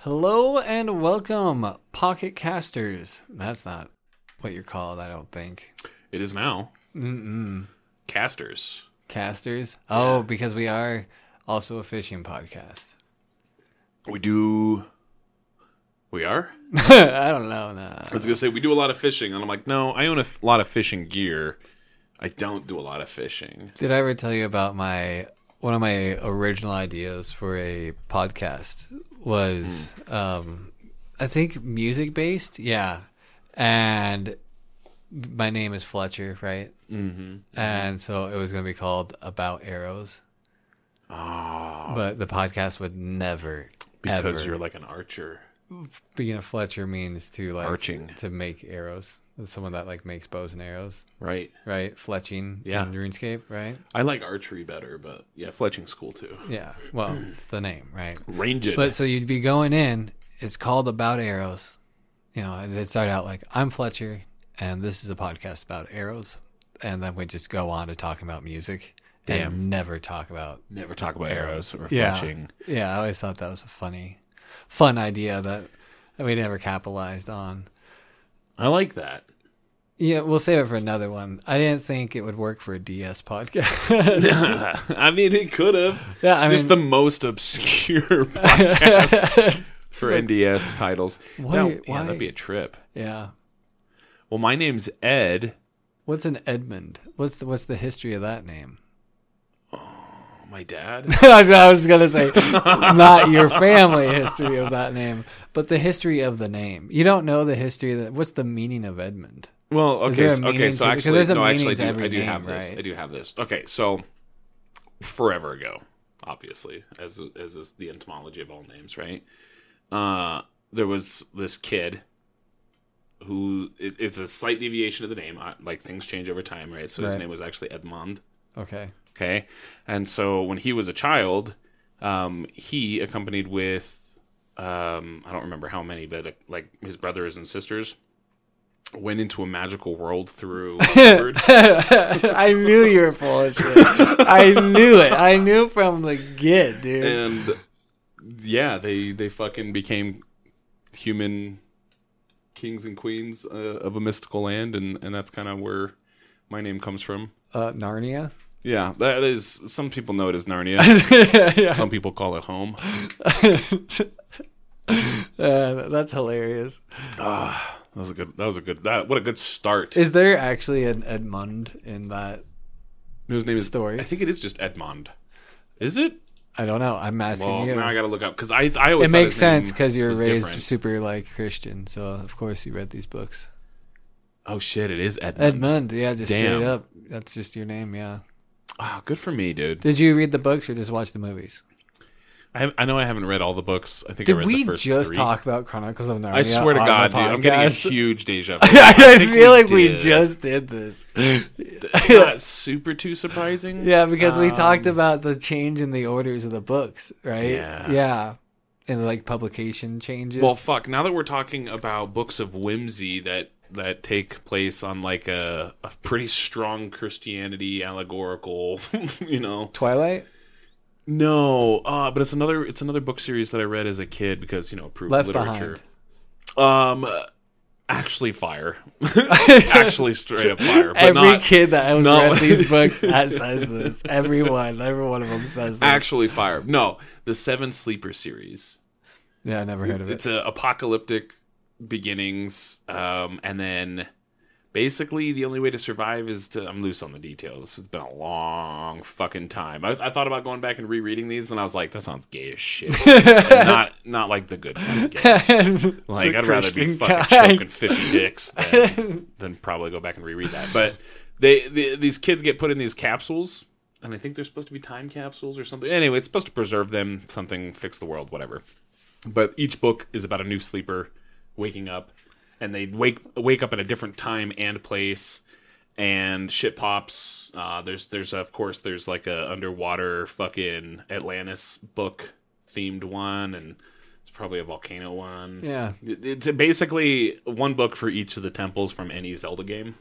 Hello and welcome, Pocket Casters. That's not what you're called, I don't think. It is now. Mm-mm. Casters. Casters? Oh, because we are also a fishing podcast. We are? I don't know. No. I was going to say, we do a lot of fishing. And I'm like, no, I own a lot of fishing gear. I don't do a lot of fishing. Did I ever tell you about one of my original ideas for a podcast was, I think, music-based? Yeah. And my name is Fletcher, right? Mm-hmm. And so it was going to be called About Arrows. Oh. But the podcast would never, Because ever. you're like an archer. Being a Fletcher means to like Arching. to make arrows. Someone that like makes bows and arrows, Right. right? Fletching Yeah. in RuneScape, right? I like archery better, but yeah, fletching's cool too. Yeah. Well, it's the name, right? Ranged. But so you'd be going in. It's called About Arrows. You know, and it'd start out like, I'm Fletcher, and this is a podcast about arrows. And then we just go on to talking about music. Damn. And never talk about. Never talk about arrows or Yeah. fletching. Yeah, I always thought that was a fun idea that we never capitalized on. I like that. Yeah, we'll save it for another one. I didn't think it would work for a DS podcast. I mean, it could have. Yeah, I Just mean, the most obscure podcast for NDS titles. Why- Yeah, that'd be a trip. yeah. Well, my name's Ed. What's an Edmund? What's the history of that name? My dad. I was gonna say not your family history of that name, but the history of the name. You don't know the history of that. What's the meaning of Edmund? Well, Is there okay, a so, meaning okay, to so it? actually, Because there's a no, meaning actually, to every I do name, have this. right? I do have this. Okay, so forever ago, obviously, as is the etymology of all names, right? There was this kid who it's a slight deviation of the name. Like things change over time, right? So his Right. name was actually Edmond. Okay. Okay, and so when he was a child, he accompanied with I don't remember how many, but like his brothers and sisters went into a magical world through a bird. I knew you were full of shit. I knew it. I knew from the get, dude. And yeah, they fucking became human kings and queens of a mystical land, and that's kind of where my name comes from. Narnia. Yeah, that is. Some people know it as Narnia. Yeah. Some people call it home. That's hilarious. That was a good. What a good start. Is there actually an Edmund in that? His name is story? I think it is just Edmond. Is it? I don't know. I'm asking Well, you. now I got to look up because I always It thought makes his name sense because you're was raised different. super like Christian, so of course you read these books. Oh shit! It is Edmond. Edmund, yeah, just Damn. straight up. That's just your name, yeah. Oh, good for me, dude. Did you read the books or just watch the movies? I know I haven't read all the books. I think I Did read we the first just 3. talk about Chronicles of Narnia? I swear to on God, the dude, I'm getting a podcast? huge deja vu. I think feel like we did. just did this. It's not super too surprising. Yeah, because we talked about the change in the orders of the books, right? Yeah. Yeah. And like publication changes. Well, fuck. Now that we're talking about books of whimsy that take place on like a pretty strong Christianity allegorical, you know. Twilight? No, but it's another book series that I read as a kid because approved Left literature. Actually, fire. Actually, straight up fire. But Every not kid that has no. read these books says this. Every one of them says this. actually fire. No, the Seven Sleeper series. Yeah, I never heard of it. It's a apocalyptic beginnings, and then basically the only way to survive is to. I'm loose on the details. It's been a long fucking time. I thought about going back and rereading these, and I was like, that sounds gay as shit. And not like the good kind of gay. Like I'd rather be fucking choking 50 dicks than probably go back and reread that. But these kids get put in these capsules, and I think they're supposed to be time capsules or something. Anyway, it's supposed to preserve them, something, fix the world, whatever. But each book is about a new sleeper waking up, and they wake up at a different time and place, and shit pops. There's of course there's like a underwater fucking Atlantis book themed one, and it's probably a volcano one. Yeah. It's basically one book for each of the temples from any Zelda game,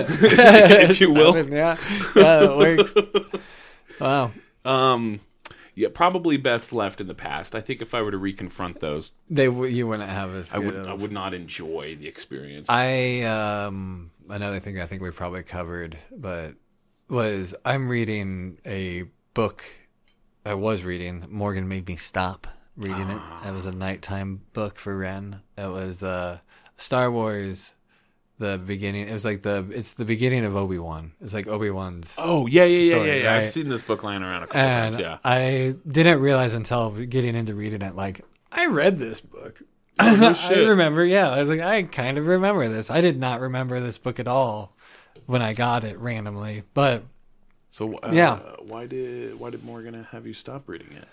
if you will. Yeah, that works. Wow. Yeah, probably best left in the past. I think if I were to reconfront those, You wouldn't have as I good would of- I would not enjoy the experience. Another thing I think we probably covered, but I'm reading a book. I was reading. Morgan made me stop reading it. It was a nighttime book for Ren. It was the Star Wars, the beginning. It was like it's the beginning of Obi-Wan. It's like Obi-Wan's. Oh yeah. story, I've right? seen this book lying around a couple And times. Yeah. I didn't realize until getting into reading it, like, I read this book. Oh, no I shit. remember, yeah. I was like, I kind of remember this. I did not remember this book at all when I got it randomly. But So Yeah. why did Morgan have you stop reading it?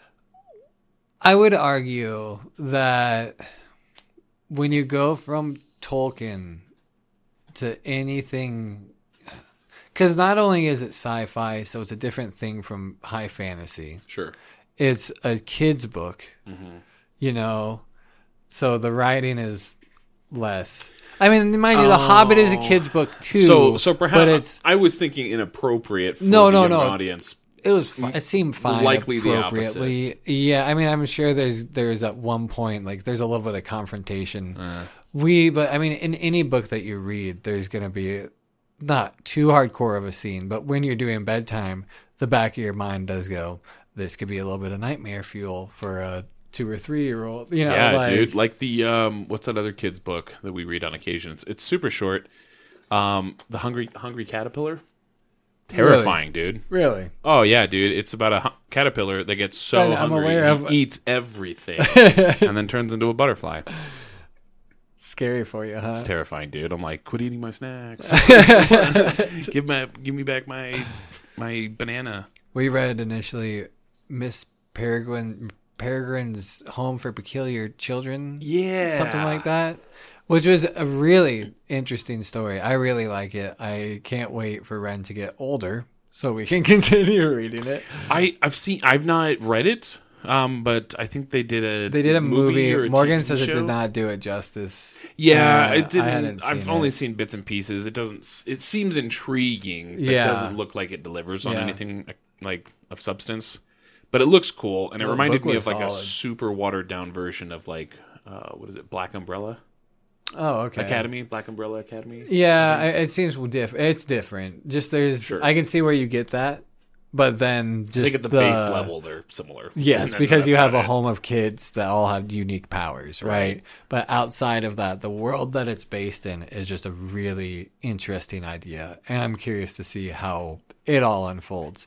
I would argue that when you go from Tolkien to anything, because not only is it sci-fi, so it's a different thing from high fantasy. Sure. It's a kid's book, you know, so the writing is less. I mean, mind you, The Hobbit is a kid's book too. So perhaps but it's I was thinking inappropriate for No, the no, young no. audience. it was it seemed fine. Likely the appropriately. Yeah, I mean, I'm sure there's at one point like there's a little bit of confrontation. But I mean, in any book that you read, there's going to be not too hardcore of a scene, but when you're doing bedtime, the back of your mind does go, this could be a little bit of nightmare fuel for a 2 or 3 year old. You know, Yeah, like, dude. Like the what's that other kid's book that we read on occasion? It's super short. The Hungry Caterpillar. Terrifying, dude. Really? Oh yeah, dude. It's about a caterpillar that gets so I'm hungry aware he of- eats everything and then turns into a butterfly. Scary for you, huh? It's terrifying, dude. I'm like, quit eating my snacks. give me back my banana. We read initially Miss Peregrine's Home for Peculiar Children. Yeah, Something like that. Which was a really interesting story. I really like it. I can't wait for Ren to get older so we can continue reading it. I've not read it, but I think they did a movie. or a Morgan TV says show. it did not do it justice. Yeah, it I didn't. hadn't I've seen only it. seen bits and pieces. It doesn't. It seems intriguing. But Yeah. It doesn't look like it delivers on Yeah. anything like of substance. But it looks cool, and it Well, the reminded book me was of like a solid. super watered down version of like what is it, Black Umbrella Oh, okay. Academy, Black Umbrella Academy. Yeah, it seems different. It's different. Just there's, Sure. I can see where you get that, but then I just think at the base level they're similar. Yes, And because that's you have about a it. home of kids that all have unique powers, right? Right. But outside of that, the world that it's based in is just a really interesting idea, and I'm curious to see how it all unfolds.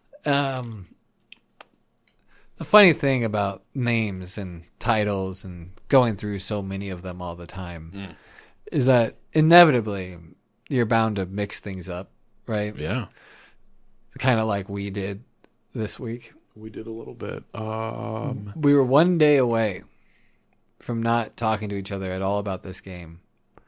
The funny thing about names and titles and going through so many of them all the time is that inevitably you're bound to mix things up, right? Yeah, Kind of like we did this week. we did a little bit. We were one day away from not talking to each other at all about this game.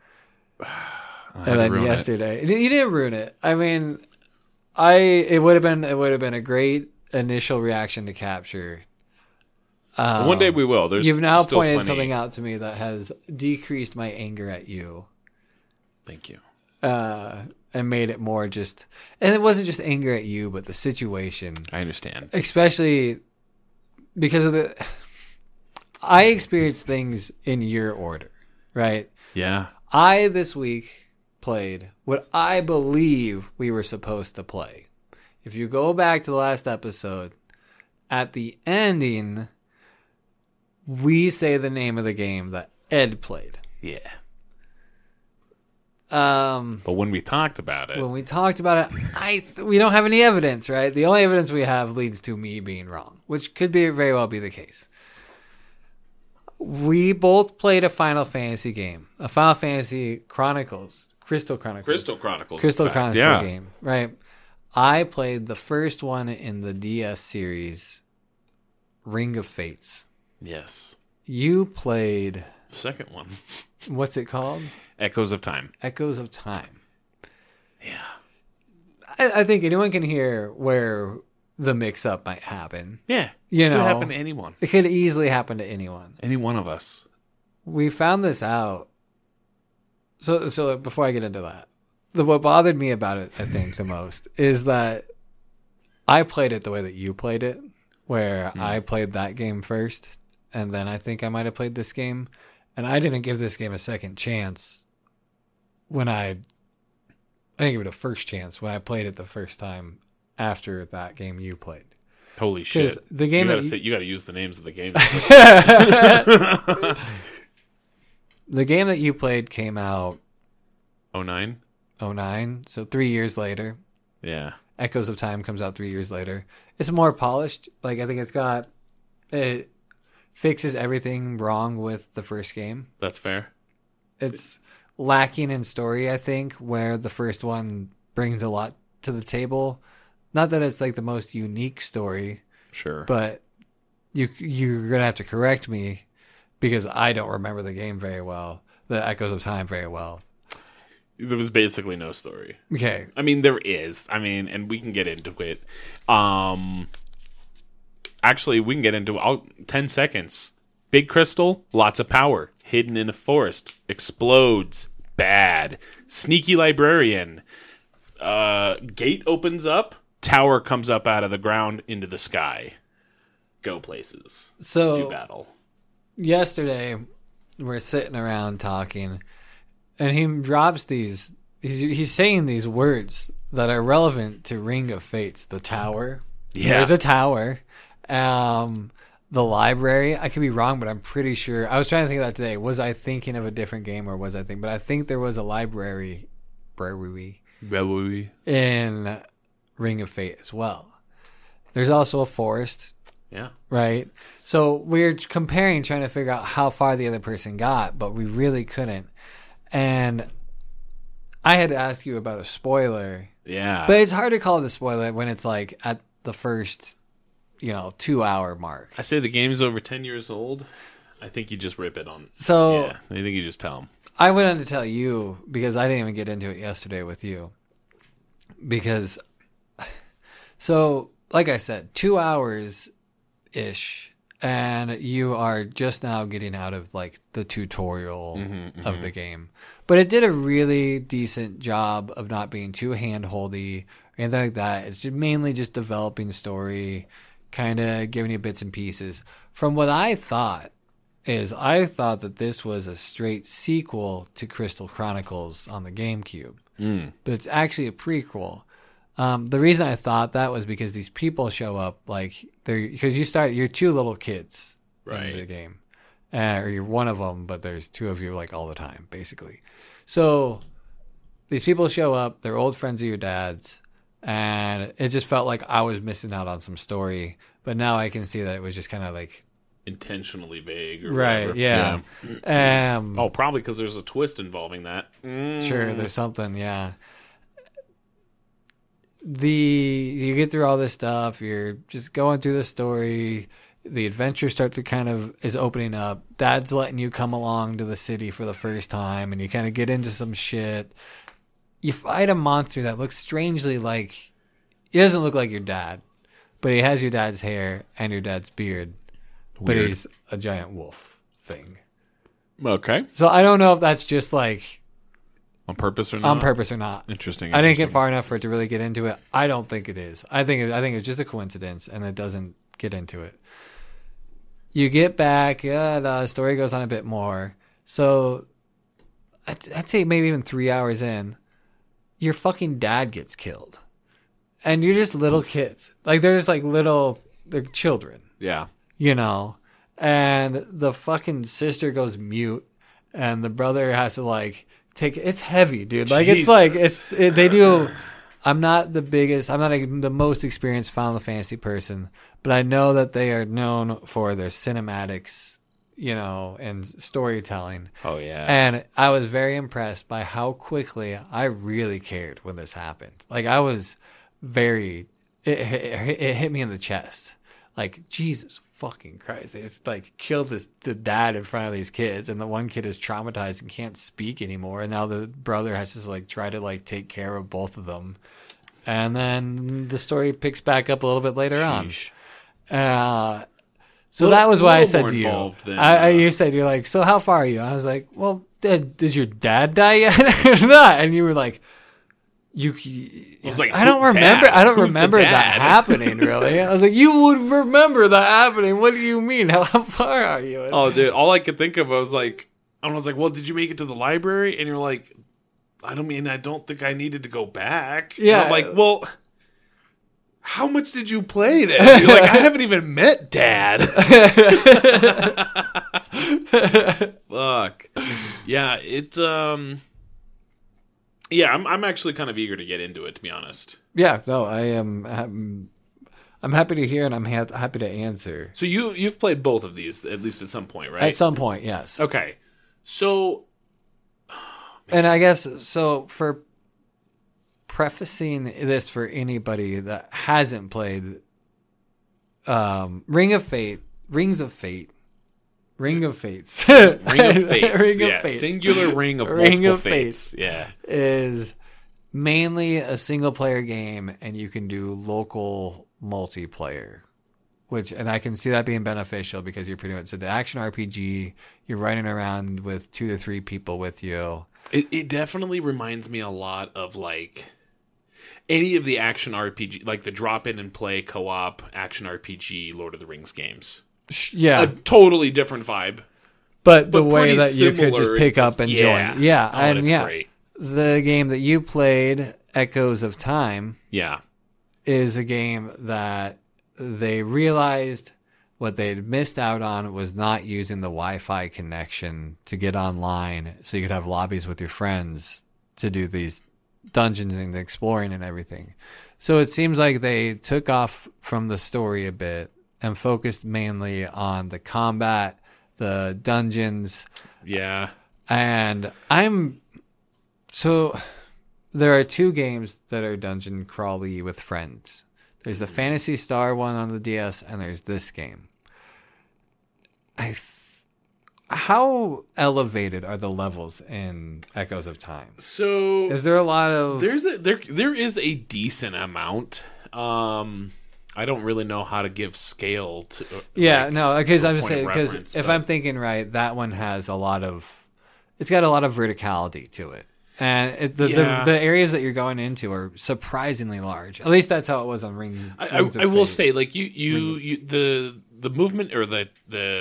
And then yesterday, you didn't ruin it. I mean, it would have been a great initial reaction to capture. One day we will. There's You've now still pointed plenty. something out to me that has decreased my anger at you. Thank you. And made it more just, and it wasn't just anger at you, but the situation. I understand. Especially because of I experienced things in your order, right? Yeah. I this week played what I believe we were supposed to play. If you go back to the last episode, at the ending, we say the name of the game that Ed played. Yeah. When But when we talked about it, we talked about it, we don't have any evidence, right? The only evidence we have leads to me being wrong, which could very well be the case. We both played a Final Fantasy game, a Final Fantasy Chronicles, Crystal Chronicles. Crystal Chronicles. Crystal in fact. Chronicles Yeah. game, right? I played the first one in the DS series, Ring of Fates. Yes. You played, Second one. what's it called? Echoes of Time. Echoes of Time. Yeah. I think anyone can hear where the mix-up might happen. Yeah. You It could know, happen to anyone. it could easily happen to anyone. Any one of us. We found this out. So before I get into that, what bothered me about it, I think, the most is that I played it the way that you played it, where I played that game first, and then I think I might have played this game, and I didn't give this game a second chance when I didn't give it a first chance when I played it the first time after that game you played. Holy shit! The game you got to use the names of the games. The game that you played came out 09? 09, so 3 years later. Yeah. Echoes of Time comes out 3 years later. It's more polished. Like, I think it fixes everything wrong with the first game. That's fair. It's lacking in story, I think, where the first one brings a lot to the table. Not that it's like the most unique story. Sure. But you're going to have to correct me because I don't remember the game very well, the Echoes of Time very well. There was basically no story. Okay. I mean, there is. I mean, and we can get into it. Actually, we can get into 10 seconds. Big crystal, lots of power. Hidden in a forest. Explodes. Bad. Sneaky librarian. Gate opens up. Tower comes up out of the ground into the sky. Go places. So, do battle. Yesterday, we're sitting around talking, and he drops these. He's saying these words that are relevant to Ring of Fates. The tower. Yeah. There's a tower. The library. I could be wrong, but I'm pretty sure. I was trying to think of that today. Was I thinking of a different game, or was I thinking? But I think there was a library in Ring of Fate as well. There's also a forest. Yeah. Right? So we're comparing, trying to figure out how far the other person got, but we really couldn't. And I had to ask you about a spoiler. Yeah. But it's hard to call it a spoiler when it's like at the first, 2-hour mark. I say the game's over 10 years old. I think you just rip it on. So Yeah. I think you just tell them. I went on to tell you because I didn't even get into it yesterday with you. Because, so like I said, 2 hours ish, and you are just now getting out of like the tutorial of the game. But it did a really decent job of not being too hand-holdy or anything like that. It's just mainly just developing story, kind of giving you bits and pieces. From what I thought that this was a straight sequel to Crystal Chronicles on the GameCube. But it's actually a prequel. The reason I thought that was because these people show up because you're two little kids in the game, or you're one of them, but there's two of you like all the time, basically. So these people show up, they're old friends of your dad's, and it just felt like I was missing out on some story. But now I can see that it was just kind of like intentionally vague. Or right, whatever. Yeah. Probably because there's a twist involving that. Sure, there's something, yeah. You get through all this stuff, you're just going through the story, the adventure is opening up, Dad's letting you come along to the city for the first time, and you kind of get into some shit. You fight a monster that looks strangely like, he doesn't look like your dad, but he has your dad's hair and your dad's beard. But Weird. he's a giant wolf thing. Okay. So I don't know if that's just like on purpose or not. On purpose or not. Interesting. I didn't get far enough for it to really get into it. I don't think it is. I think it's just a coincidence, and it doesn't get into it. You get back, the story goes on a bit more. So I'd say maybe even 3 hours in, your fucking dad gets killed. And you're just little kids. Like, they're just like they're children. Yeah. And the fucking sister goes mute, and the brother has to like it's heavy, dude. Like, Jesus. they do. I'm not the most experienced Final Fantasy person, but I know that they are known for their cinematics, and storytelling. Oh yeah. And I was very impressed by how quickly I really cared when this happened. Like, I was it hit me in the chest. Like, Jesus fucking Christ. They just like killed the dad in front of these kids, and the one kid is traumatized and can't speak anymore, and now the brother has to like try to like take care of both of them. And then the story picks back up a little bit later on. So that was why I said to you. You said, you're like, so how far are you? I was like, well, does your dad die yet or not? And you were like, I was like, I don't remember. Dad? I don't Who's the remember that dad? happening. Really, I was like, you would remember that happening. What do you mean? How far are you? Oh, dude, all I could think of was like, well, did you make it to the library? And you're like, I don't think I needed to go back. Yeah. And I'm like, well, how much did you play then? You're like, I haven't even met Dad. Fuck. Yeah, yeah, I'm actually kind of eager to get into it, to be honest. Yeah, no, I am. I'm happy to hear, and I'm happy to answer. So you've played both of these at least at some point, right? At some point, yes. Okay. So, and I guess so for prefacing this for anybody that hasn't played Rings of Fates. Ring of Fates. Ring of Fates. Fates. Singular ring of Ring multiple of fates. Yeah. Is mainly a single player game, and you can do local multiplayer, and I can see that being beneficial because you're pretty much the action RPG. You're running around with 2 to 3 people with you. It definitely reminds me a lot of like any of the action RPG, like the drop in and play co-op action RPG Lord of the Rings games. Yeah, a totally different vibe, but the way that you similar, could just pick up and join. Yeah, oh, and yeah, great. The game that you played, Echoes of Time, is a game that they realized what they'd missed out on was not using the Wi-Fi connection to get online, so you could have lobbies with your friends to do these dungeons and exploring and everything. So it seems like they took off from the story a bit and focused mainly on the combat, the dungeons. Yeah. And so there are 2 games that are dungeon crawly with friends. There's the Phantasy Star one on the DS, and there's this game. How elevated are the levels in Echoes of Time? So is there a lot of... There is a decent amount. I don't really know how to give scale to. Because I'm just saying, because if I'm thinking right, that one has it's got a lot of verticality to it, and the areas that you're going into are surprisingly large. At least that's how it was on Rings. I will say, like the movement or the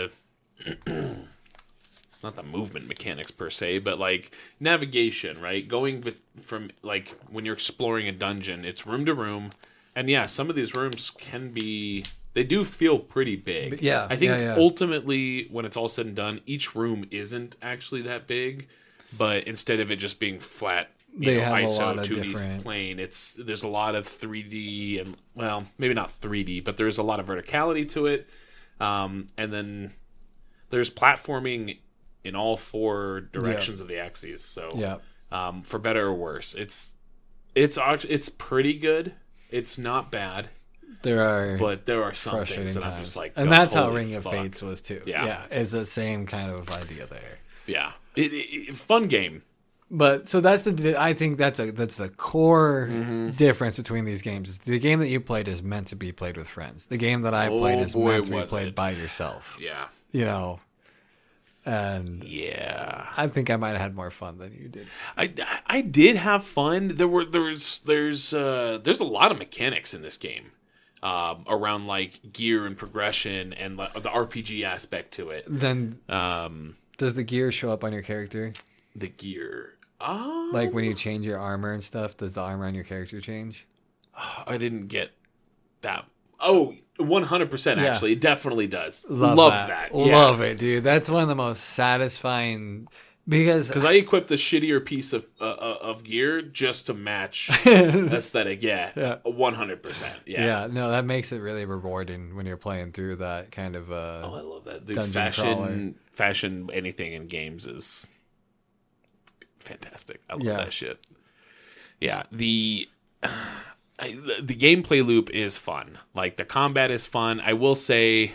not the movement mechanics per se, but like navigation, right? Going from like when you're exploring a dungeon, it's room to room. And yeah, some of these rooms they do feel pretty big. Yeah. I think ultimately, when it's all said and done, each room isn't actually that big, but instead of it just being flat, ISO 2D plane, there's a lot of 3D and, well, maybe not 3D, but there's a lot of verticality to it. And then there's platforming in all 4 directions of the axes. So, for better or worse, it's pretty good. It's not bad. There are some things that I'm just like, and that's how Ring of Fates was too. Yeah, it's the same kind of idea there. Yeah, fun game. But so I think that's the core difference between these games. The game that you played is meant to be played with friends. The game that I played is meant to be played by yourself. Yeah, and I think I might have had more fun than you did. I did have fun. There's a lot of mechanics in this game, around like gear and progression and the RPG aspect to it. Then does the gear show up on your character? The gear, like when you change your armor and stuff, does the armor on your character change? I didn't get that. Oh, 100% actually. It definitely does. Love that. Love it, dude. That's one of the most satisfying because I equipped the shittier piece of gear just to match aesthetic. 100%. Yeah, no, that makes it really rewarding when you're playing through that kind of I love that. Dude, fashion anything in games is fantastic. I love that shit. Yeah, the gameplay loop is fun. Like the combat is fun. I will say,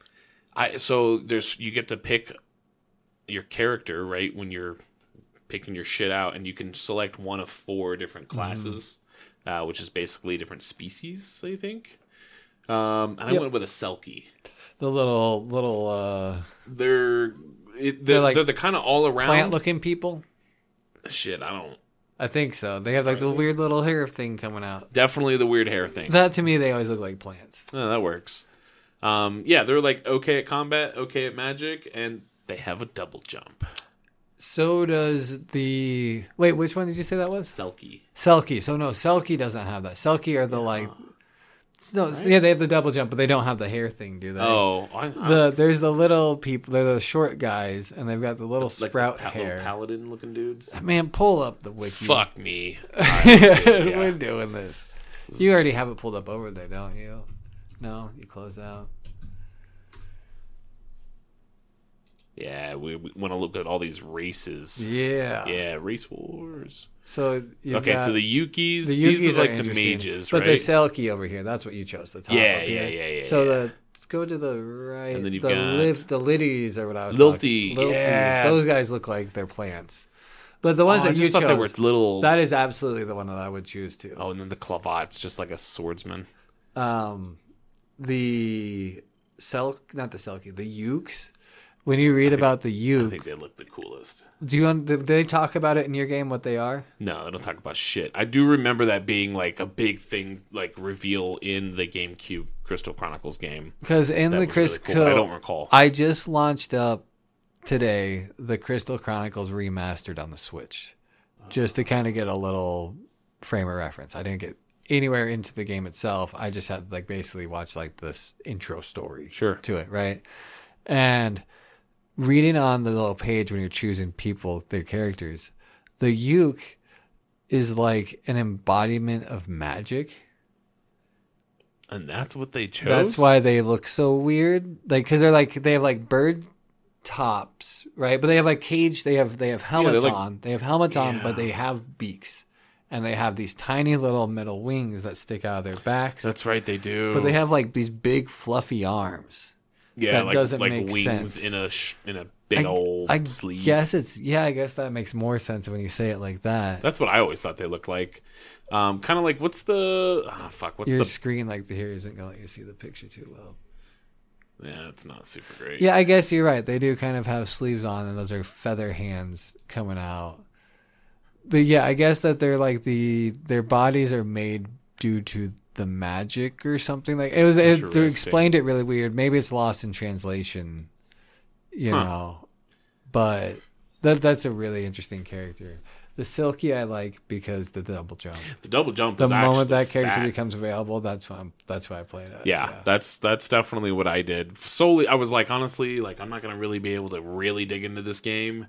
you get to pick your character right when you're picking your shit out, and you can select one of 4 different classes, which is basically different species, I think. And I went with a Selkie. The little. They're the kind of all around plant looking people. Shit, I don't. I think so. They have like the weird little hair thing coming out. Definitely the weird hair thing. That to me, they always look like plants. Oh, that works. Yeah, they're like okay at combat, okay at magic, and they have a double jump. So does the... Wait, which one did you say that was? Selkie. Selkie. So no, Selkie doesn't have that. Selkie are the like... No, Right? yeah, they have the double jump, but they don't have the hair thing, do they? Oh, There's the little people. They're the short guys, and they've got the little like sprout the hair. little paladin looking dudes. Man, pull up the wiki. Fuck me. All right, let's do it, yeah. We're doing this. You already have it pulled up over there, don't you? No, you closed out. Yeah, we want to look at all these races. Yeah. Yeah, race wars. So Okay, so the Yukis, the these Yukis are like the interesting, mages, but right? the Selkie over here. That's what you chose. The top. Yeah, up here. yeah. So let's go to the right. And then you've the got- the Liddies or what I was Lilty, talking. Lilties. yeah. Those guys look like they're plants. But the ones I that you just thought chose, they were little. that is absolutely the one that I would choose too. Oh, and then the Clavat's just like a swordsman. The not the Selkie, the Ukes. When you read about the I Uke, think they look the coolest. did they talk about it in your game what they are? No, they don't talk about shit. I do remember that being like a big thing, like reveal in the GameCube Crystal Chronicles game. Because in That the was really Crystal, cool. I don't recall. I just launched up today the Crystal Chronicles remastered on the Switch, just to kind of get a little frame of reference. I didn't get anywhere into the game itself. I just had like basically watched like this intro story Sure. to it, right? And reading on the little page when you're choosing people, their characters, the Uke is like an embodiment of magic. And that's what they chose? That's why they look so weird. Like, because they have like bird tops, right? But they have like cage. They have helmets like- on. They have helmets on, Yeah. but they have beaks, and they have these tiny little metal wings that stick out of their backs. That's right, they do. But they have like these big fluffy arms. yeah, that doesn't like make wings sense. in a big old I sleeve. guess I guess that makes more sense when you say it like that. That's what I always thought they looked like. Kind of like what's the what's Your the screen like here isn't gonna let you see the picture too well. yeah, it's not super great. Yeah, I guess you're right. They do kind of have sleeves on, and those are feather hands coming out. But yeah, I guess that they're like their bodies are made due to the magic or something like it they Interesting. explained it really weird. Maybe it's lost in translation, you know. But that's a really interesting character. The Silky I like because the double jump. The double jump The is moment actually that character fat. becomes available, that's why I play it. Yeah, that's definitely what I did. Solely, I was like, honestly, like I'm not gonna really be able to really dig into this game.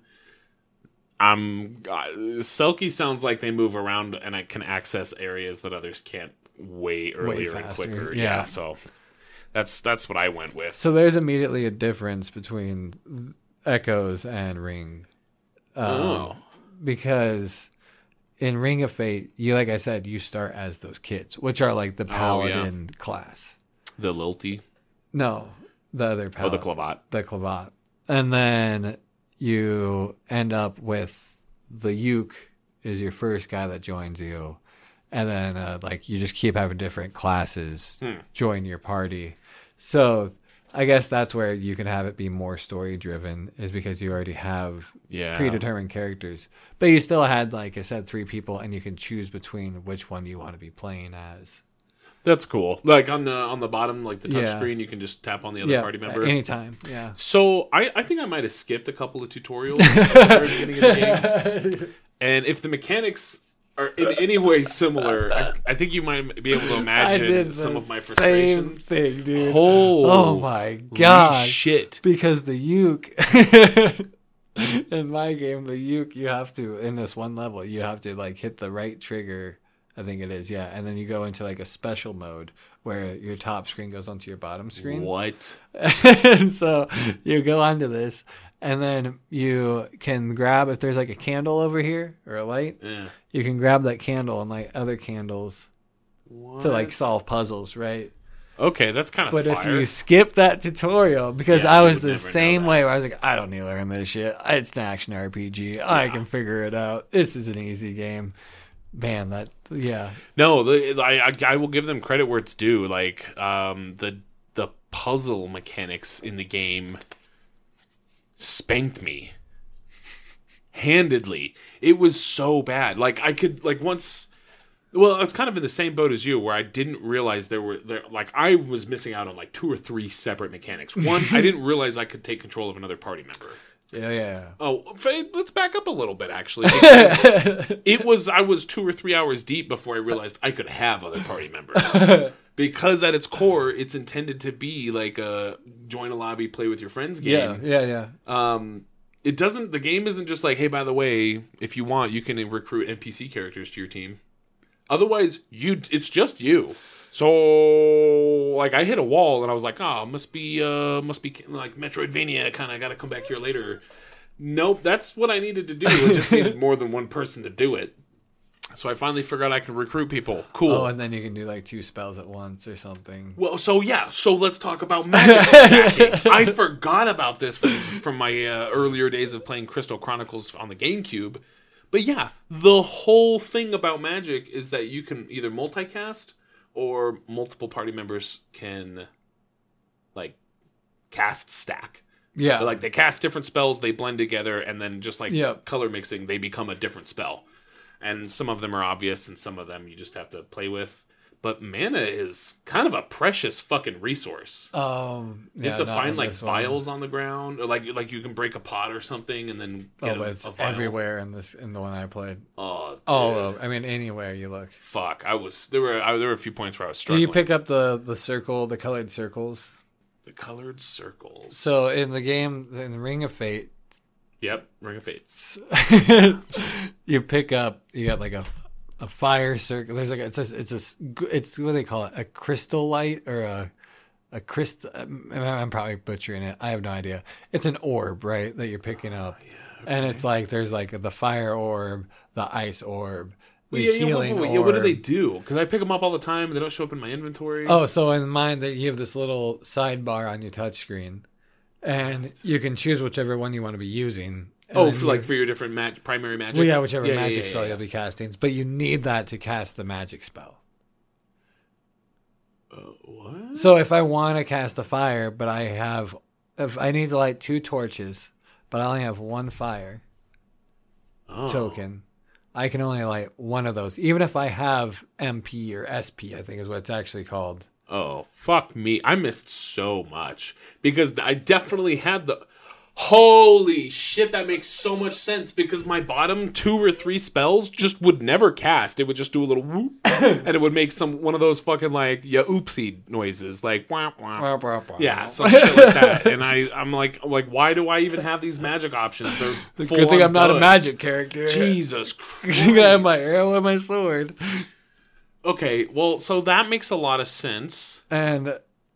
Selkie sounds like they move around and I can access areas that others can't way earlier and faster, quicker. yeah. Yeah, so that's what I went with. So there's immediately a difference between Echoes and Ring. Oh, Because in Ring of Fate, like I said, you start as those kids, which are like the paladin class. the Lilty, No, the other paladin. the Clavat. The Clavat. And then you end up with the Uke is your first guy that joins you. And then like you just keep having different classes join your party. So I guess that's where you can have it be more story driven is because you already have Yeah. predetermined characters. But you still had, like I said, 3 people and you can choose between which one you want to be playing as. That's cool. Like on the bottom, like the touch Yeah. screen, you can just tap on the other party member. Anytime. Yeah. So I think I might have skipped a couple of tutorials at the very beginning of the game. And if the mechanics are in any way similar, I think you might be able to I imagine did some the of my same frustration. thing, dude. Oh, Oh my god. shit. Because the Uke in my game, the Uke, you have to, in this one level, you have to like hit the right trigger. I think it is, yeah. And then you go into like a special mode where your top screen goes onto your bottom screen. What? And so you go onto this, and then you can grab, if there's like a candle over here or a light, Yeah. you can grab that candle and light other candles What? to like solve puzzles, right? Okay, that's kind of But fire. if you skip that tutorial, because Yeah, I you was would the never same know that. way where I was like, I don't need to learn this shit. It's an action RPG. I can figure it out. This is an easy game. Man, yeah. No, I will give them credit where it's due. Like the puzzle mechanics in the game spanked me handedly. It was so bad. Like I could like once. Well, I was kind of in the same boat as you, where I didn't realize there like I was missing out on like 2 or 3 separate mechanics. One, I didn't realize I could take control of another party member. Yeah. Oh, let's back up a little bit, actually. Because I was 2 or 3 hours deep before I realized I could have other party members. Because at its core, it's intended to be like a join a lobby, play with your friends game. Yeah. It doesn't. The game isn't just like, hey, by the way, if you want, you can recruit NPC characters to your team. Otherwise, it's just you. So, like, I hit a wall and I was like, oh, must be like Metroidvania. Kind of got to come back here later. Nope, that's what I needed to do. I just needed more than one person to do it. So I finally figured I could recruit people. Cool. Oh, and then you can do like 2 spells at once or something. Well, so let's talk about magic stacking. I forgot about this from my earlier days of playing Crystal Chronicles on the GameCube. But yeah, the whole thing about magic is that you can either multicast or multiple party members can like cast stack. Yeah. Like they cast different spells, they blend together, and then just like color mixing, they become a different spell. And some of them are obvious, and some of them you just have to play with. But mana is kind of a precious fucking resource. You have to find like vials on the ground, or like you can break a pot or something, and then get but it's everywhere in the one I played. Oh, dude. All I mean, anywhere you look. Fuck, there were a few points where I was struggling. Do you pick up the colored circles? The colored circles. So in the game, in Ring of Fate. Yep, Ring of Fates. You got like a fire circle. There's like it's what do they call it? A crystal light or a crystal. I'm probably butchering it. I have no idea. It's an orb, right? That you're picking up, okay. And it's like there's like the fire orb, the ice orb, the healing orb. What do they do? Because I pick them up all the time, and they don't show up in my inventory. Oh, so in mine, that you have this little sidebar on your touchscreen, and you can choose whichever one you want to be using. For your different primary magic? Well, yeah, whichever magic spell you'll be casting. But you need that to cast the magic spell. What? So if I want to cast a fire, but if I need to light 2 torches, but I only have 1 fire token, I can only light 1 of those. Even if I have MP or SP, I think is what it's actually called. Oh, fuck me. I missed so much. Because I definitely had the... Holy shit, that makes so much sense, because my bottom 2 or 3 spells just would never cast. It would just do a little whoop, and it would make one of those fucking like oopsie noises, like wah, wah. Yeah, some shit like that. And I'm like, why do I even have these magic options? They're good thing I'm not a magic character. Jesus Christ! You gotta have my arrow and my sword. Okay, well, so that makes a lot of sense. And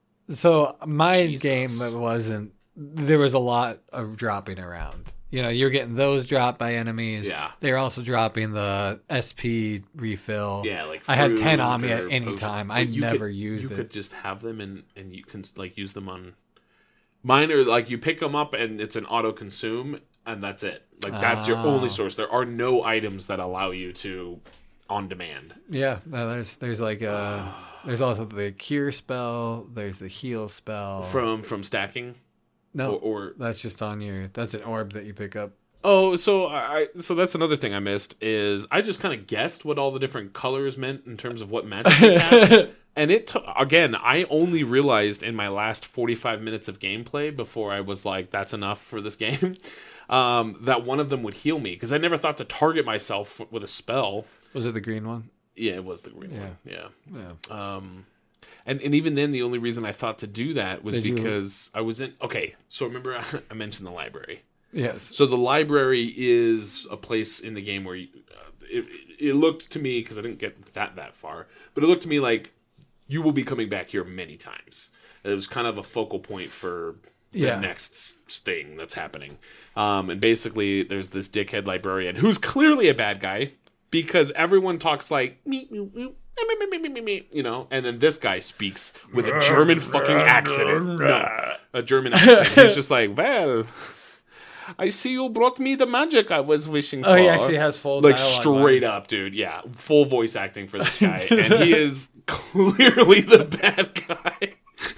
so my game wasn't. There was a lot of dropping around. You know, you're getting those dropped by enemies. Yeah. They're also dropping the SP refill. Yeah, like I had 10 on me at any time. I never used it. You could just have them and you can like use them on mine, or like you pick them up and it's an auto consume and that's it. Like that's your only source. There are no items that allow you to on demand. Yeah, no, there's like there's also the cure spell. There's the heal spell from stacking. No, or that's just on that's an orb that you pick up. Oh, so that's another thing I missed is I just kind of guessed what all the different colors meant in terms of what magic you cast. And again, I only realized in my last 45 minutes of gameplay before I was like, that's enough for this game, that one of them would heal me, because I never thought to target myself with a spell. Was it the green one? Yeah, it was the green one. Yeah. And even then, the only reason I thought to do that was because I was in... Okay, so remember I mentioned the library. Yes. So the library is a place in the game where it looked to me, because I didn't get that far, but it looked to me like you will be coming back here many times. It was kind of a focal point for the next thing that's happening. And basically, there's this dickhead librarian who's clearly a bad guy, because everyone talks like... You know, and then this guy speaks with a German fucking accent. No, a German accent. He's just like, well, I see you brought me the magic I was wishing for. Oh, he actually has full like straight up, dude. Yeah, full voice acting for this guy, and he is clearly the bad guy.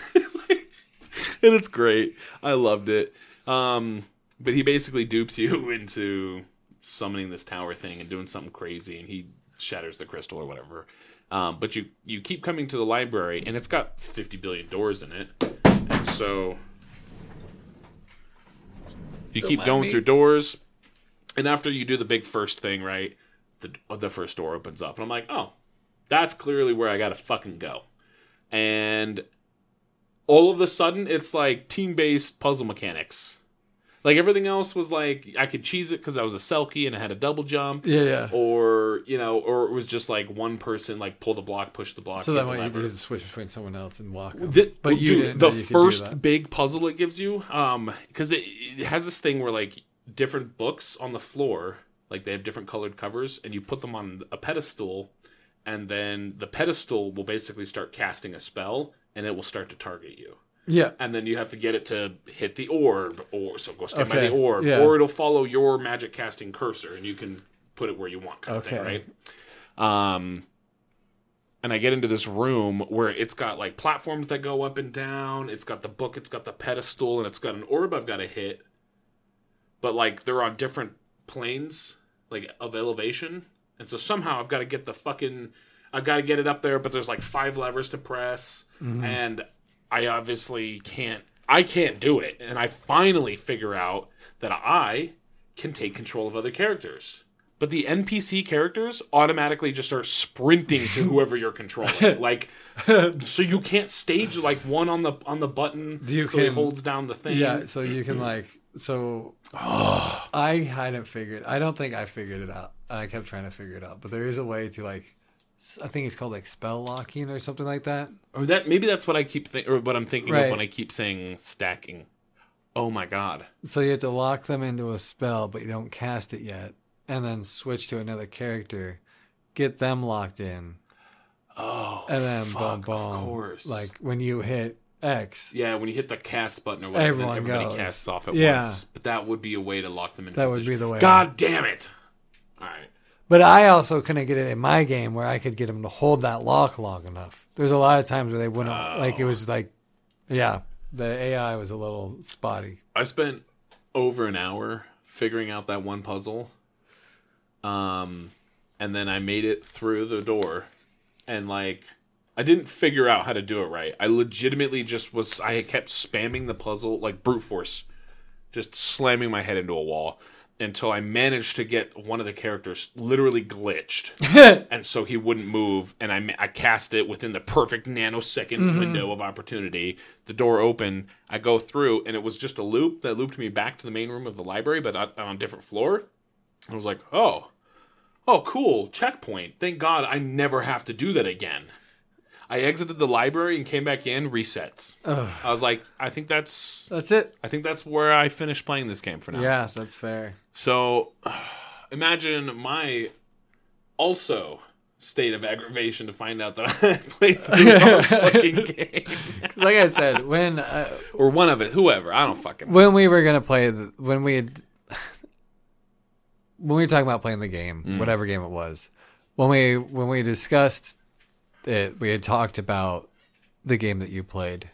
And it's great. I loved it. But he basically dupes you into summoning this tower thing and doing something crazy, and he shatters the crystal or whatever. But you keep coming to the library, and it's got 50 billion doors in it, and so you keep going through doors, and after you do the big first thing, right, the first door opens up, and I'm like, oh, that's clearly where I gotta fucking go. And all of a sudden, it's like team-based puzzle mechanics. Like, everything else was like, I could cheese it because I was a Selkie and I had a double jump. Yeah. Or, or it was just like one person, like, pull the block, push the block. So that way you just switch between someone else and walk them. But you didn't know you could do that. The first big puzzle it gives you, because it has this thing where, like, different books on the floor, like, they have different colored covers, and you put them on a pedestal, and then the pedestal will basically start casting a spell, and it will start to target you. Yeah. And then you have to get it to hit the orb, or so go stand by the orb, or it'll follow your magic casting cursor, and you can put it where you want, kind of thing, right? And I get into this room where it's got like platforms that go up and down. It's got the book, it's got the pedestal, and it's got an orb I've got to hit. But like they're on different planes, like of elevation, and so somehow I've got to get I've got to get it up there. But there's like 5 levers to press, and I obviously can't do it. And I finally figure out that I can take control of other characters. But the NPC characters automatically just start sprinting to whoever you're controlling. Like, so you can't stage like one on the button he holds down the thing. Yeah, so you can like, I hadn't figured, I don't think I figured it out. I kept trying to figure it out. But there is a way to like, I think it's called like spell locking or something like that. Or maybe that's what I keep or what I'm thinking of when I keep saying stacking. Oh my god! So you have to lock them into a spell, but you don't cast it yet, and then switch to another character, get them locked in. Oh, and then fuck, boom, of course. Like when you hit X. Yeah, when you hit the cast button or whatever, everybody casts off at once. But that would be a way to lock them in. That would be the way. God damn it! All right. But I also couldn't get it in my game where I could get them to hold that lock long enough. There's a lot of times where they wouldn't, like it was like, the AI was a little spotty. I spent over an hour figuring out that one puzzle. And then I made it through the door. And like, I didn't figure out how to do it right. I legitimately I kept spamming the puzzle, like brute force, just slamming my head into a wall. Until I managed to get one of the characters literally glitched. And so he wouldn't move. And I cast it within the perfect nanosecond window of opportunity. The door opened. I go through. And it was just a loop that looped me back to the main room of the library. But on a different floor. I was like, oh, cool. Checkpoint. Thank God I never have to do that again. I exited the library and came back in, resets. Ugh. I was like, I think that's it. I think that's where I finished playing this game for now. Yeah, that's fair. So, imagine my also state of aggravation to find out that I played the wrong fucking game. Because like I said, when... or one of it, whoever. I don't fucking know. When we were going to play... When we were talking about playing the game, whatever game it was, when we discussed... we had talked about the game that you played,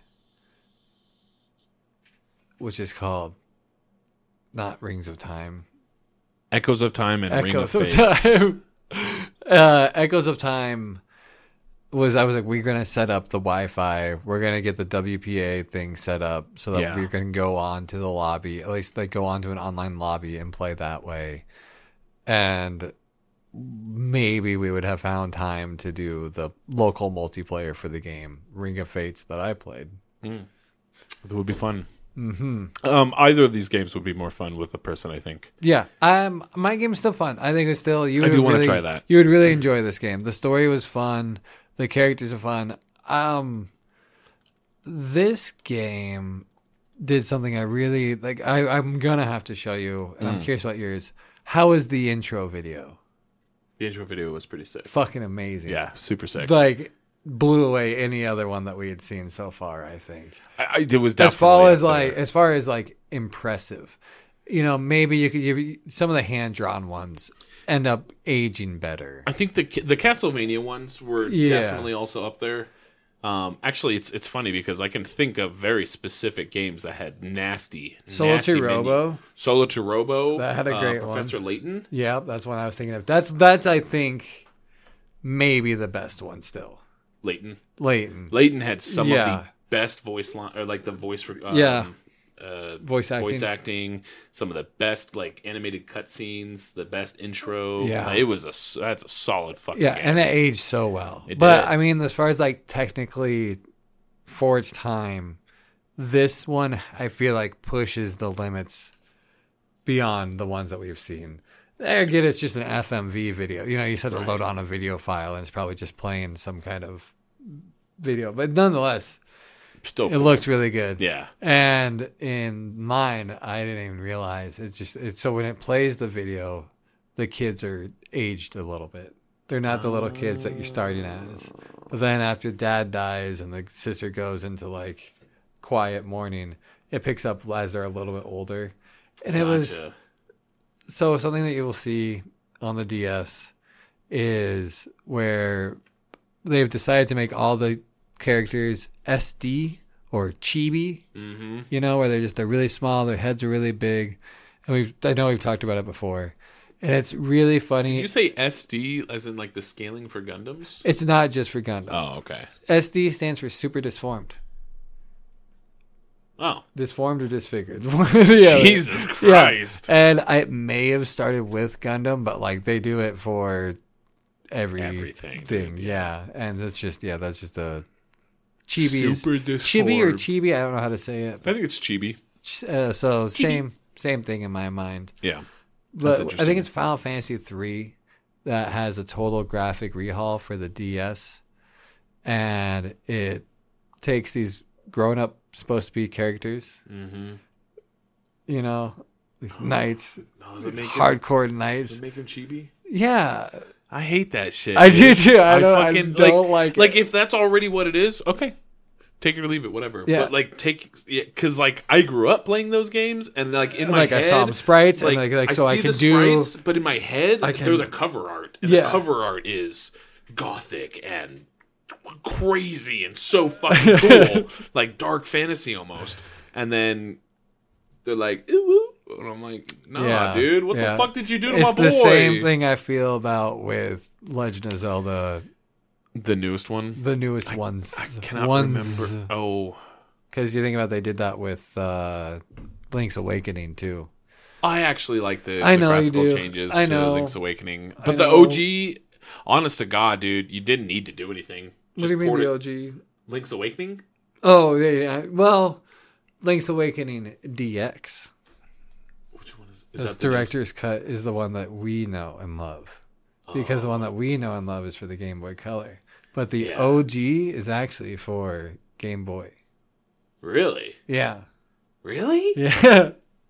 which is called not Rings of Time. Echoes of Time and Echoes Ring of Time. Echoes of Time I was like, we're going to set up the Wi-Fi. We're going to get the WPA thing set up so that we can go on to the lobby, at least like go on to an online lobby and play that way. And maybe we would have found time to do the local multiplayer for the game, Ring of Fates, that I played. It would be fun. Either of these games would be more fun with a person, I think. Yeah. My game's still fun. I think it's still... I do want to try that. You would really enjoy this game. The story was fun. The characters are fun. This game did something I really... like. I'm going to have to show you, and I'm curious about yours. How was the intro video? The intro video was pretty sick. Fucking amazing. Yeah, super sick. Like, blew away any other one that we had seen so far, I think. It was definitely... As far as impressive. Maybe you could give some of the hand-drawn ones end up aging better. I think the Castlevania ones were definitely also up there. Actually, it's funny because I can think of very specific games that had nasty Solo to Robo. Solo to Robo. That had a great one. Professor Layton. Yeah, that's what I was thinking of. That's I think maybe the best one still. Layton. Layton had some of the best voice line, or like the voice. Voice acting, some of the best like animated cutscenes, the best intro. Yeah, that's a solid fucking game. And it aged so well. It but did. I mean, as far as like technically for its time, this one I feel like pushes the limits beyond the ones that we've seen. Again, it's just an FMV video. You know, you said to load on a video file, and it's probably just playing some kind of video. But nonetheless, still it looks really good. Yeah. And in mine, I didn't even realize. So when it plays the video, the kids are aged a little bit. They're not the little kids that you're starting as. But then after dad dies and the sister goes into like quiet mourning, it picks up as they're a little bit older. And it was... So something that you will see on the DS is where they've decided to make all the characters SD or chibi, you know, where they're really small, their heads are really big, and I know we've talked about it before, and it's really funny. Did you say SD as in like the scaling for Gundams? It's not just for Gundam. Oh, okay. SD stands for super disformed. Oh. Disformed or disfigured. Jesus Christ. Yeah. And I may have started with Gundam, but like they do it for everything. Dude, yeah. And that's just a chibi. Super disformed. Chibi or chibi, I don't know how to say it. I think it's chibi. So chibi. Same thing in my mind. Yeah. But I think it's Final Fantasy 3 that has a total graphic rehaul for the DS. And it takes these grown-up supposed to be characters, you know, these knights, hardcore knights. Does it make them chibi? Yeah, I hate that shit. I do too. I don't like it. Like if that's already what it is, okay, take it or leave it, whatever. Yeah. But like because like I grew up playing those games, and like in my head, I saw them sprites, and so I could do. Sprites, but in my head, they're the cover art, and the cover art is gothic and crazy and so fucking cool, like dark fantasy almost. And then they're like, ooh, and I'm like, nah, dude, what the fuck did you do to my boy? It's the same thing I feel about with Legend of Zelda, the newest one, ones. I cannot remember. Oh, because you think about they did that with Link's Awakening too. I actually like the graphical changes to Link's Awakening, but the OG, honest to God, dude, you didn't need to do anything. What do you mean the OG? Link's Awakening? Oh, yeah. Well, Link's Awakening DX. Which one is that? The director's cut is the one that we know and love. Because the one that we know and love is for the Game Boy Color. But the OG is actually for Game Boy. Really? Yeah. Really? Yeah.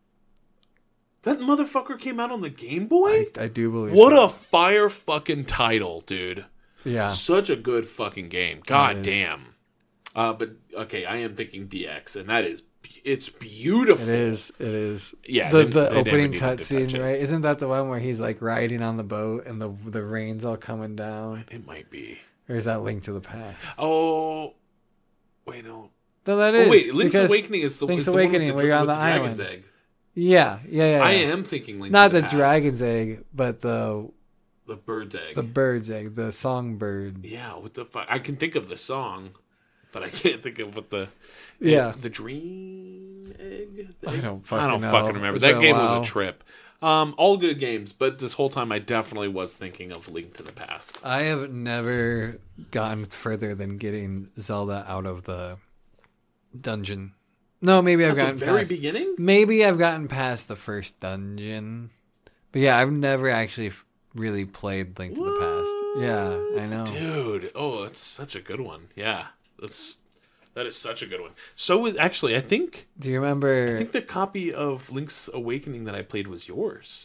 That motherfucker came out on the Game Boy? I do believe What a fire fucking title, dude. Yeah. Such a good fucking game. God damn. But, okay, I am thinking DX, and it's beautiful. It is. Yeah. The opening cutscene, right? Isn't that the one where he's like riding on the boat and the rain's all coming down? It might be. Or is that Link to the Past? Oh. Wait, no. No, that is. Oh, wait, Link's Awakening is the Link's one Awakening where you're on the island. Egg. Yeah. I am thinking Link Not to the the Past. dragon's egg, but the bird's egg. The bird's egg, the songbird. Yeah, what the fuck? I can think of the song, but I can't think of what the the dream egg. I don't fucking remember. That game was a trip. All good games, but this whole time I definitely was thinking of Link to the Past. I have never gotten further than getting Zelda out of the dungeon. No, maybe I've gotten the very past, beginning. Maybe I've gotten past the first dungeon, but yeah, I've never actually really played Link to the Past. Yeah, I know, dude. Oh, that's such a good one. Yeah, that is such a good one. So actually, I think. Do you remember? I think the copy of Link's Awakening that I played was yours.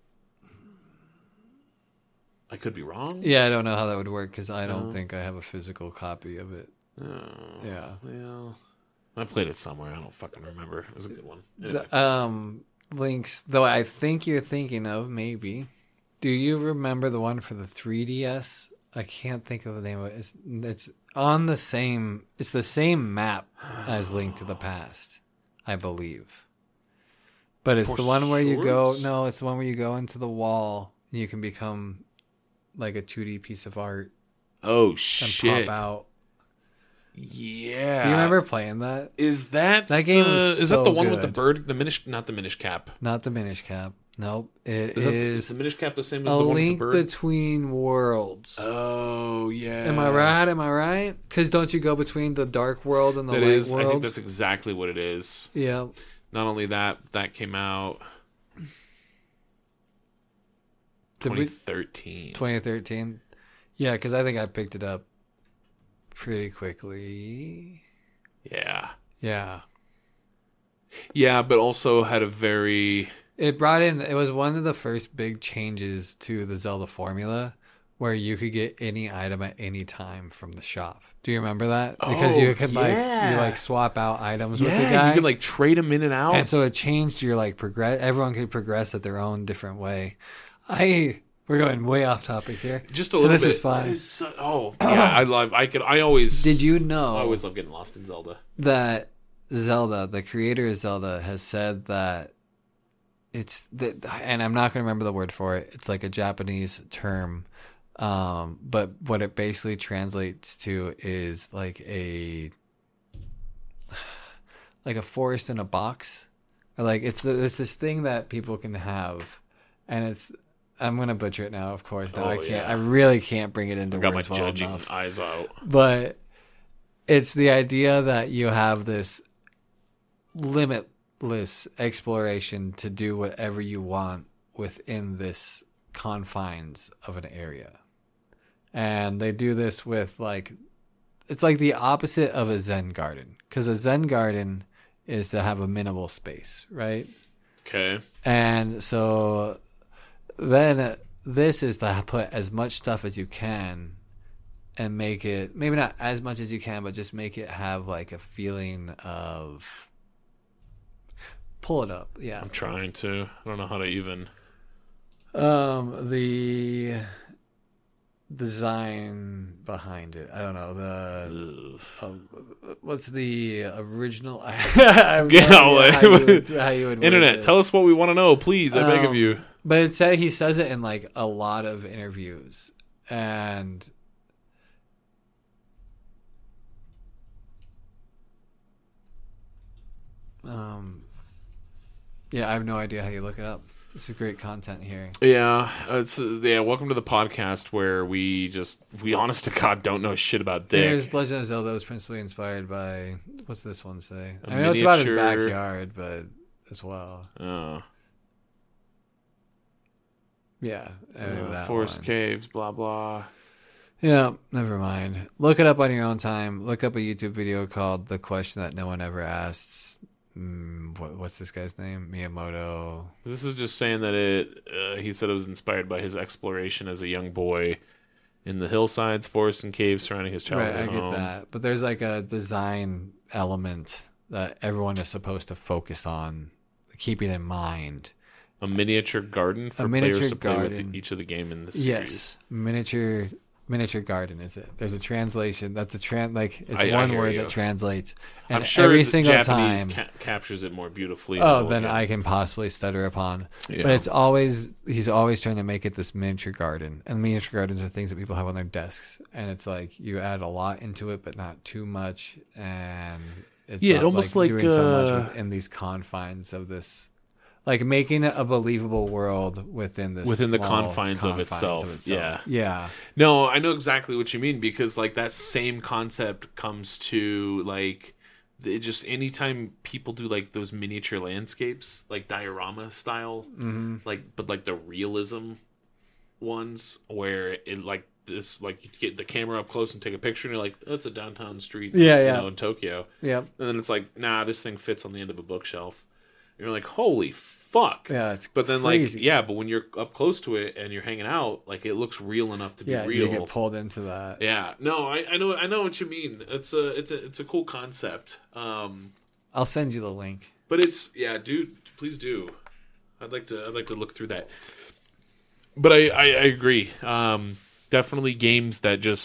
I could be wrong. Yeah, I don't know how that would work because I don't think I have a physical copy of it. Oh, yeah. Well, I played it somewhere. I don't fucking remember. It was a good one. Anyway. Link's, though I think you're thinking of, maybe. Do you remember the one for the 3DS? I can't think of the name of it. It's on the same. It's the same map as Link to the Past, I believe. But it's For the one where you go. sorts? No, it's the one where you go into the wall and you can become like a 2D piece of art Oh and shit! pop out. Yeah. Do you remember playing that? Is that That game the, was is so that the one with the good. bird? The Minish, not the Minish Cap. Not the Minish Cap. Nope. It Is is the Minish Cap the same as A the one with the Link bird? Between Worlds. Oh yeah. Am I right? Am I right? Because don't you go between the dark world and the That light is. world? I think that's exactly what it is. Yeah. Not only that, that came out Did we- 2013. 2013. Yeah, because I think I picked it up pretty quickly. Yeah. Yeah. Yeah, but also had a very It was one of the first big changes to the Zelda formula where you could get any item at any time from the shop. Do you remember that? Because Oh, you could yeah. like swap out items with the yeah. guy. You could like trade them in and out. And so it changed your like progress. Everyone could progress at their own different way. We're going way off topic here. Just a little This bit. is fine. That is yeah, I love. I always. Did you know I always love getting lost in Zelda. that Zelda, the creator of Zelda, has said that and I'm not going to remember the word for it. It's like a Japanese term, but what it basically translates to is like a forest in a box, or like it's this thing that people can have, and it's. I'm gonna butcher it now, of course. Now Oh, I can't. yeah. I really can't bring it into I got my words well judging enough. eyes out. But it's the idea that you have this limitless exploration to do whatever you want within this confines of an area. And they do this with it's like the opposite of a Zen garden, because a Zen garden is to have a minimal space, right? Okay. And so then this is to put as much stuff as you can and make it, maybe not as much as you can, but just make it have like a feeling of, pull it up. Yeah. I'm trying to. I don't know how to even. The design behind it. I don't know. What's the original? I have no idea how you would word Internet, this. tell us what we want to know, please. I beg of you. But he says it in like a lot of interviews, and yeah, I have no idea how you look it up. This is great content here. Yeah, welcome to the podcast where we honest to God don't know shit about dick. There's Legend of Zelda was principally inspired by, what's this one say? I know it's about his miniature- backyard, but as well. Oh, Yeah. That forest one. caves, blah blah. Yeah, never mind. Look it up on your own time. Look up a YouTube video called "The Question That No One Ever Asks." What's this guy's name? Miyamoto. This is just saying that he said it was inspired by his exploration as a young boy in the hillsides, forests, and caves surrounding his childhood Right, I get home. that. But there's like a design element that everyone is supposed to focus on, keeping in mind. A miniature garden for miniature players to play garden. with each of the game in the series. Yes, miniature garden is it? There's a translation. That's it's I one hear word you. that translates, and I'm sure every the single Japanese time. captures it more beautifully. Oh, than then we'll I get. can possibly stutter upon. Yeah. But he's always trying to make it this miniature garden. And miniature gardens are things that people have on their desks. And it's like you add a lot into it, but not too much. And it's Yeah, not almost like, doing so much within these confines of this. Like making it a believable world within this Within the small confines of itself. Yeah. Yeah. No, I know exactly what you mean, because like that same concept comes to like just anytime people do like those miniature landscapes, like diorama style, but like the realism ones where it like this, like you get the camera up close and take a picture and you're like, that's a downtown street, in Tokyo. Yep. And then it's like, nah, this thing fits on the end of a bookshelf. And you're like, holy fuck. Yeah, it's But then crazy. but when you're up close to it and you're hanging out, like it looks real enough to be Yeah, real. you get pulled into that. Yeah, no, I know what you mean. It's a cool concept. I'll send you the link. But it's dude, please do. I'd like to look through that. But I agree. Definitely games that just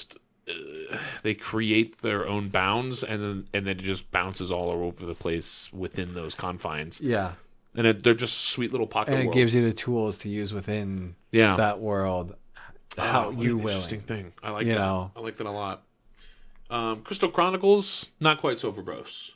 they create their own bounds, and then it just bounces all over the place within those confines. Yeah. And they're just sweet little pocket And it worlds. gives you the tools to use within Yeah. that world how What you an will. interesting thing. I like You that. know. I like that a lot. Crystal Chronicles, not quite so verbose.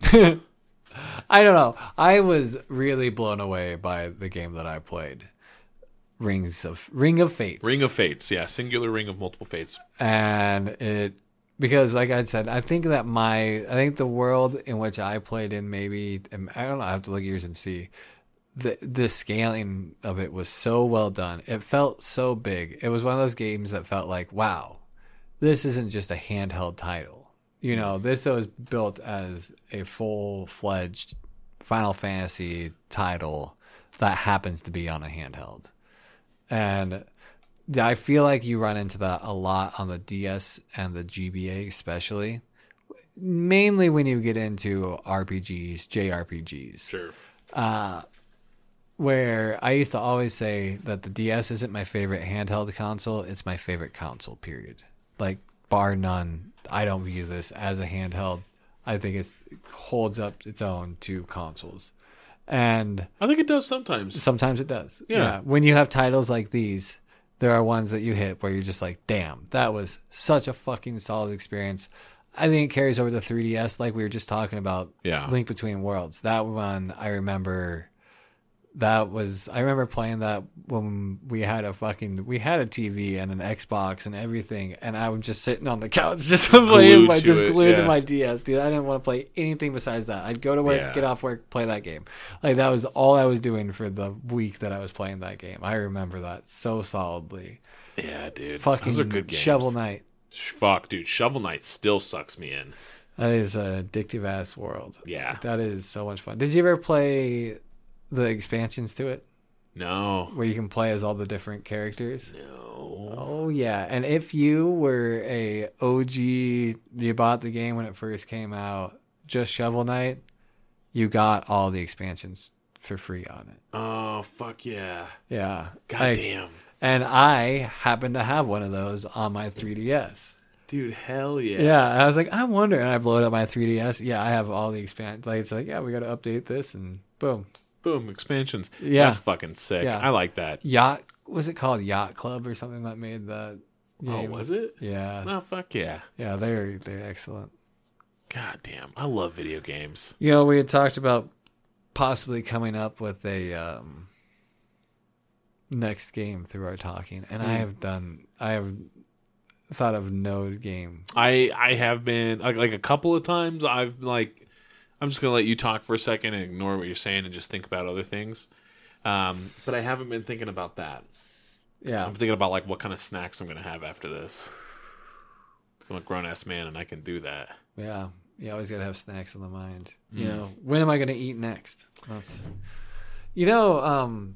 I don't know. I was really blown away by the game that I played. Ring of Fates. Ring of Fates, yeah, singular ring of multiple fates. And it, because like I said, I think the world in which I played in, maybe, I don't know, I have to look at yours and see. The scaling of it was so well done. It felt so big. It was one of those games that felt like, wow, this isn't just a handheld title. You know, this was built as a full-fledged Final Fantasy title that happens to be on a handheld. And I feel like you run into that a lot on the DS and the GBA especially. Mainly when you get into RPGs, JRPGs. Sure. Where I used to always say that the DS isn't my favorite handheld console, it's my favorite console, period. Like, bar none, I don't view this as a handheld. I think it holds up its own to consoles. And I think it does sometimes. sometimes it does. Yeah. When you have titles like these, there are ones that you hit where you're just like, damn, that was such a fucking solid experience. I think it carries over to 3DS, like we were just talking about. Yeah. Link Between Worlds. That one, I remember playing that when we had a TV and an Xbox and everything, and I was just sitting on the couch just playing glued to my DS, dude. I didn't want to play anything besides that. I'd go to work, get off work, play that game. Like, that was all I was doing for the week that I was playing that game. I remember that so solidly. Yeah, dude. Fucking Those are good games. Shovel Knight. Fuck, dude. Shovel Knight still sucks me in. That is an addictive ass world. Yeah. That is so much fun. Did you ever play the expansions to it, No. where you can play as all the different characters? No. Oh yeah, and if you were a OG, you bought the game when it first came out, just Shovel Knight, you got all the expansions for free on it. Oh, fuck yeah. Yeah. God damn. And I happen to have one of those on my 3DS. Dude, hell yeah. Yeah, I was like, I wonder, and I load up my 3DS. Yeah, I have all the expansions. Like, it's like, yeah, we got to update this, and boom. Boom, expansions. Yeah. That's fucking sick. Yeah. I like that. Yacht, was it called Yacht Club or something that made that Oh, game? was it? Yeah. Oh, fuck yeah. Yeah, they're excellent. God damn. I love video games. You know, we had talked about possibly coming up with a next game through our talking, and I have thought of no game. I have been, like a couple of times, I'm just going to let you talk for a second and ignore what you're saying and just think about other things. But I haven't been thinking about that. Yeah. I'm thinking about, like, what kind of snacks I'm going to have after this. 'Cause I'm a grown-ass man and I can do that. Yeah. You always got to have snacks on the mind. You know, when am I going to eat next? I'm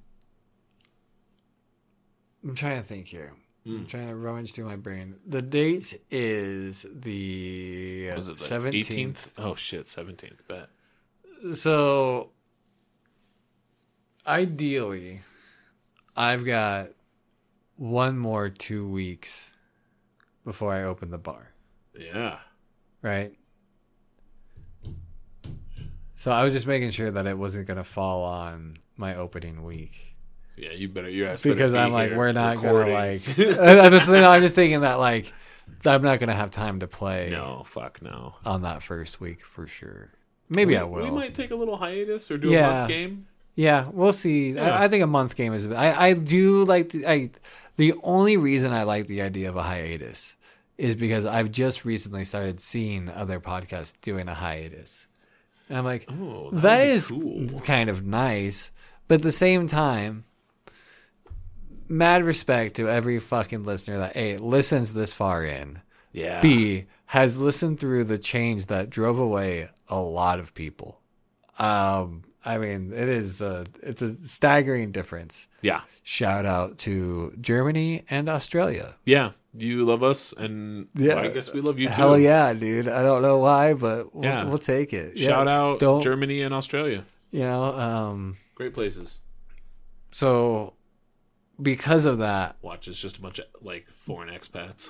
trying to think here. I'm trying to rummage through my brain. The date is the Was it the 17th. 18th? Oh, shit, 17th. Bet. So, ideally, I've got one more 2 weeks before I open the bar, Yeah. right? So I was just making sure that it wasn't going to fall on my opening week. Yeah, you asked Because I'm like, we're not going to recording. I'm just thinking that, like, I'm not going to have time to play No, fuck no. on that first week for sure. Maybe I will. We might take a little hiatus or do a Yeah. month game. Yeah, we'll see. Yeah. I think a month game is. I do like the only reason I like the idea of a hiatus is because I've just recently started seeing other podcasts doing a hiatus, and I'm like, Oh, that would be is cool. kind of nice, but at the same time, mad respect to every fucking listener that A, listens this far in, Yeah. B, has listened through the change that drove away a lot of people. I mean, it's a staggering difference. Yeah. Shout out to Germany and Australia. Yeah. You love us, and Yeah. I guess we love you too. Hell yeah, dude. I don't know why, but Yeah. we'll take it. Shout out Don't, Germany and Australia. you know, Great places. so because of that, Watch, it's just a bunch of like foreign expats.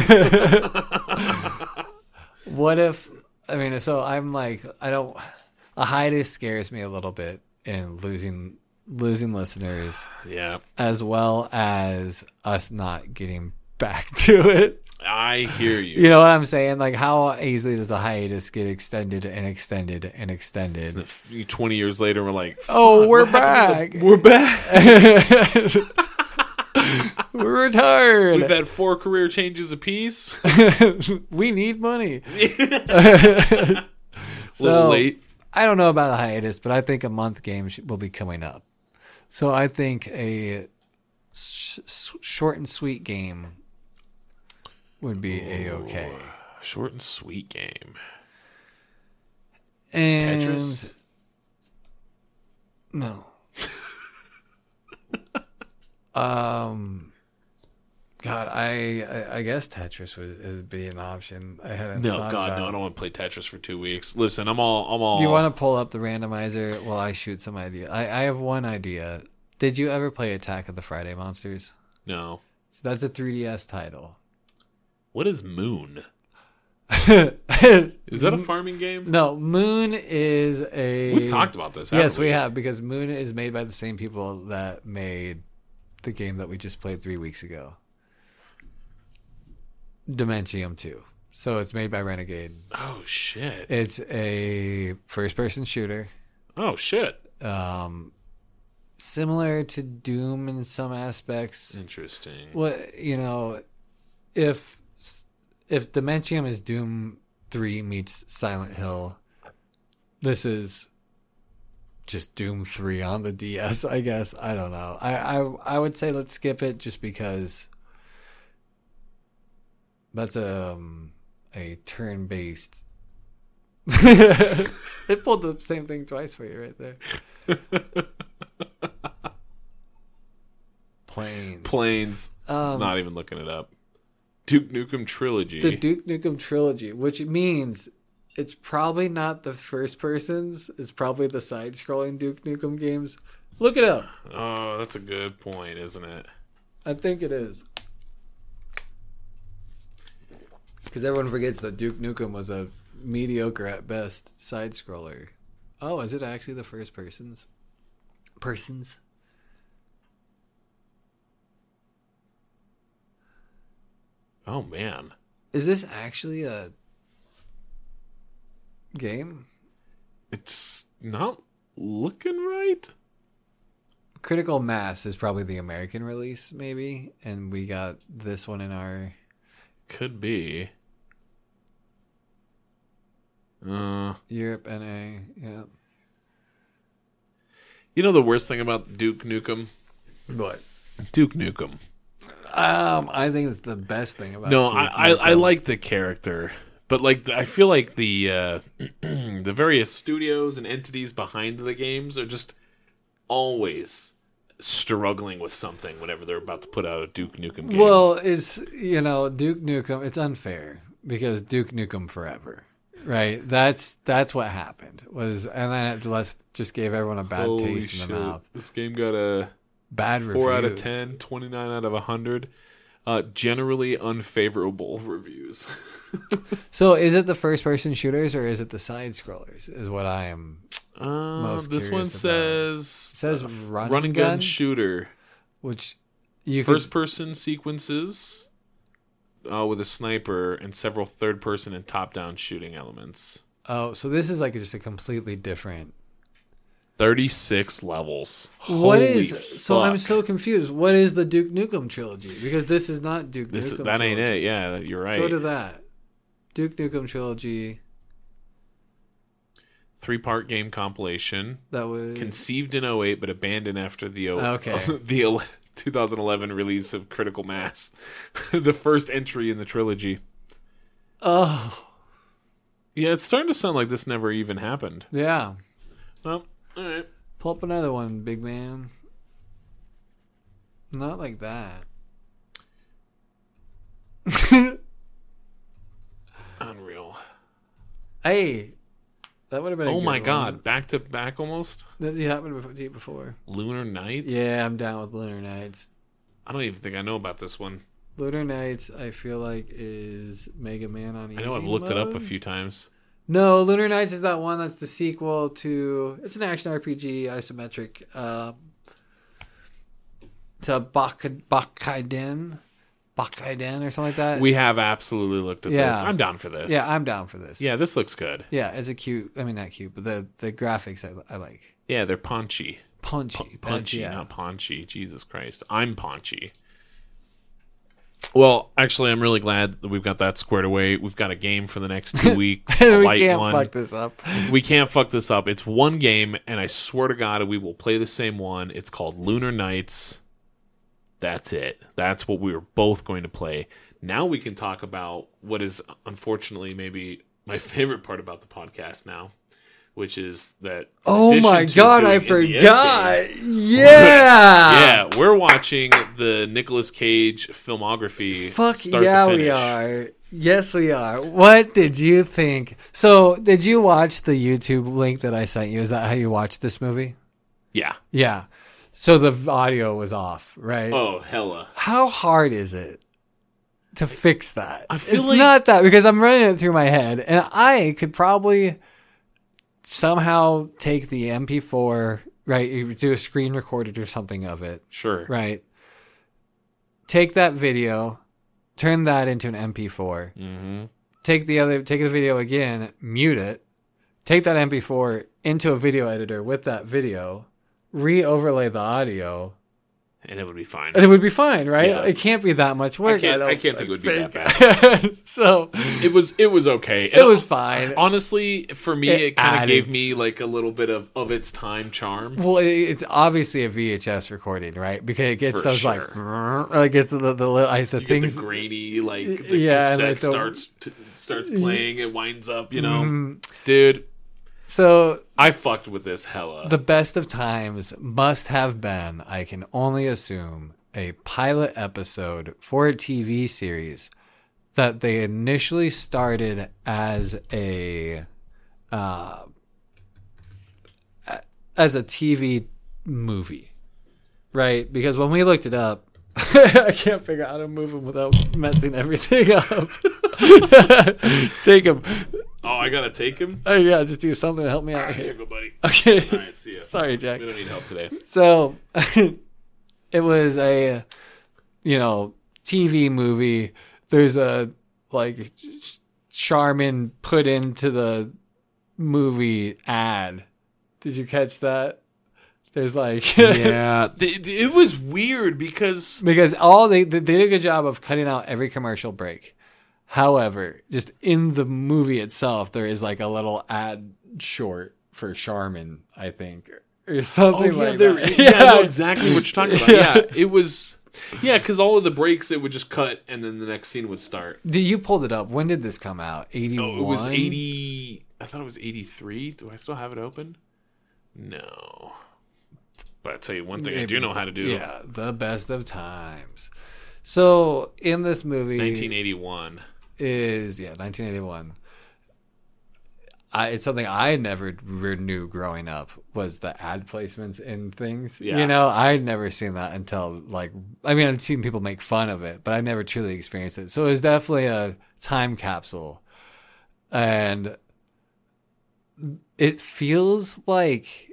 what if? I mean, so I'm like, I don't. A hiatus scares me a little bit in losing listeners, Yeah, as well as us not getting back to it. I hear you. You know what I'm saying? Like, how easily does a hiatus get extended and extended and extended? 20 years later, we're like, Oh, we're what happened back. to- We're back. We're retired. We've had 4 career changes apiece. We need money. A little late. I don't know about a hiatus, but I think a month game will be coming up. So I think a short and sweet game would be a-okay. Short and sweet game. And Tetris? No. God, I guess Tetris would be an option. I hadn't No, thought God, about no! I it. don't want to play Tetris for 2 weeks. Listen, I'm all. Do you want to pull up the randomizer while I shoot some idea? I have one idea. Did you ever play Attack of the Friday Monsters? No. So that's a 3DS title. What is Moon? Is Is that a farming game? No, Moon is a... We've talked about this. Yes, haven't we have, because Moon is made by the same people that made the game that we just played 3 weeks ago. Dementium 2. So it's made by Renegade. Oh shit! It's a first-person shooter. Oh shit! Similar to Doom in some aspects. Interesting. What, you know, if Dementium is Doom 3 meets Silent Hill, this is just Doom 3 on the DS, I guess. I don't know. I would say let's skip it just because that's a turn-based. It pulled the same thing twice for you right there. Planes. Not even looking it up. Duke Nukem Trilogy. The Duke Nukem Trilogy, which means it's probably not the first person's. It's probably the side-scrolling Duke Nukem games. Look it up. Oh, that's a good point, isn't it? I think it is. Because everyone forgets that Duke Nukem was a mediocre at best side-scroller. Oh, is it actually the first person's? Persons? Oh man. Is this actually a game? It's not looking right. Critical Mass is probably the American release, maybe, and we got this one in our... Could be. Europe, NA, yeah. You know the worst thing about Duke Nukem? What? Duke Nukem. I think it's the best thing about No, Duke I Nukem. like the character, but like I feel like the the various studios and entities behind the games are just always struggling with something whenever they're about to put out a Duke Nukem game. Well, it's, Duke Nukem, it's unfair because Duke Nukem Forever, right? That's what happened and then it just gave everyone a bad Holy taste in the shit. mouth. This game got a Bad reviews. 4 out of 10, 29 out of 100. Generally unfavorable reviews. So is it the first person shooters or is it the side scrollers is what I am most This one curious about. says It says run and gun shooter. which you First person sequences with a sniper and several third person and top down shooting elements. Oh, so this is like just a completely different. 36 levels. What Holy is so? I'm fuck. so confused. What is the Duke Nukem trilogy? Because this is not Duke This Nukem. that ain't trilogy. it. Yeah, you're right. Go to that. Duke Nukem trilogy. 3-part game compilation. That was Conceived in 08 but abandoned after the Okay. the 2011 release of Critical Mass. The first entry in the trilogy. Oh Yeah, it's starting to sound like this never even happened. yeah. Well, all right. Pull up another one, big man. Not like that. Unreal. Hey, that would have been. A Oh good my one. god, back to back almost. That happened to you before. Lunar Nights. Yeah, I'm down with Lunar Nights. I don't even think I know about this one. Lunar Nights, I feel like, is Mega Man on easy I know I've looked it up a mode. few times. No, Lunar Nights is that one that's the sequel to... It's an action RPG, isometric. To Bakaiden or something like that. We have absolutely looked at this. I'm down for this. Yeah, I'm down for this. Yeah, this looks good. Yeah, it's a cute... I mean, not cute, but the graphics I like. Yeah, they're paunchy. Punchy, Not paunchy. Jesus Christ. I'm paunchy. Well, actually, I'm really glad that we've got that squared away. We've got a game for the next 2 weeks. We can't fuck this up. We can't fuck this up. It's one game, and I swear to God, we will play the same one. It's called Lunar Nights. That's it. That's what we were both going to play. Now we can talk about what is, unfortunately, maybe my favorite part about the podcast now, which is that... Oh my God, I forgot. Games, Yeah. yeah, we're watching the Nicolas Cage filmography. Fuck start yeah, to we finish. are. Yes, we are. What did you think? So, did you watch the YouTube link that I sent you? Is that how you watched this movie? Yeah. Yeah. So the audio was off, right? Oh, hella. How hard is it to fix that? I feel it's like- not that, because I'm running it through my head, and I could probably somehow take the MP4, right? You do a screen recorded or something of it, Sure. right? Take that video, turn that into an MP4. Mm-hmm. Take the video again, mute it, take that MP4 into a video editor with that video, re-overlay the audio, And it would be fine. and it would be fine, right? Yeah. It can't be that much work. I can't think it would be that bad. So It was okay. it was fine. Honestly, for me, It it kind of added- gave me like a little bit of its time charm. Well, it's obviously a VHS recording, right? Because it gets For those sure. like it's the You things. get the grainy, like the Yeah, and cassette like starts playing, it winds up, you know. Mhm. Dude, So I fucked with this hella. the best of times must have been, I can only assume, a pilot episode for a TV series that they initially started as a TV movie, right? Because when we looked it up, I can't figure out how to move them without messing everything up. Take them. Oh, I gotta take him? Oh yeah, just do something to help me All out right, here here. you go, buddy. Okay. All right, see ya. Sorry, Jack. We don't need help today. So it was a, TV movie. There's a Charmin put into the movie ad. Did you catch that? There's Yeah, it was weird because because they did a good job of cutting out every commercial break. However, just in the movie itself, there is like a little ad short for Charmin, I think, or something like that. Yeah, I know exactly what you're talking about. Yeah, it was. Yeah, because all of the breaks it would just cut, and then the next scene would start. You pulled it up. When did this come out? 81? Oh, it was 80. I thought it was 83. Do I still have it open? No. But I'll tell you one thing I do know how to do. Yeah, the best of times. So in this movie, 1981. is 1981. It's something I never knew growing up was the ad placements in things. Yeah. I'd never seen that until I'd seen people make fun of it, but I never truly experienced it. So it was definitely a time capsule, and it feels like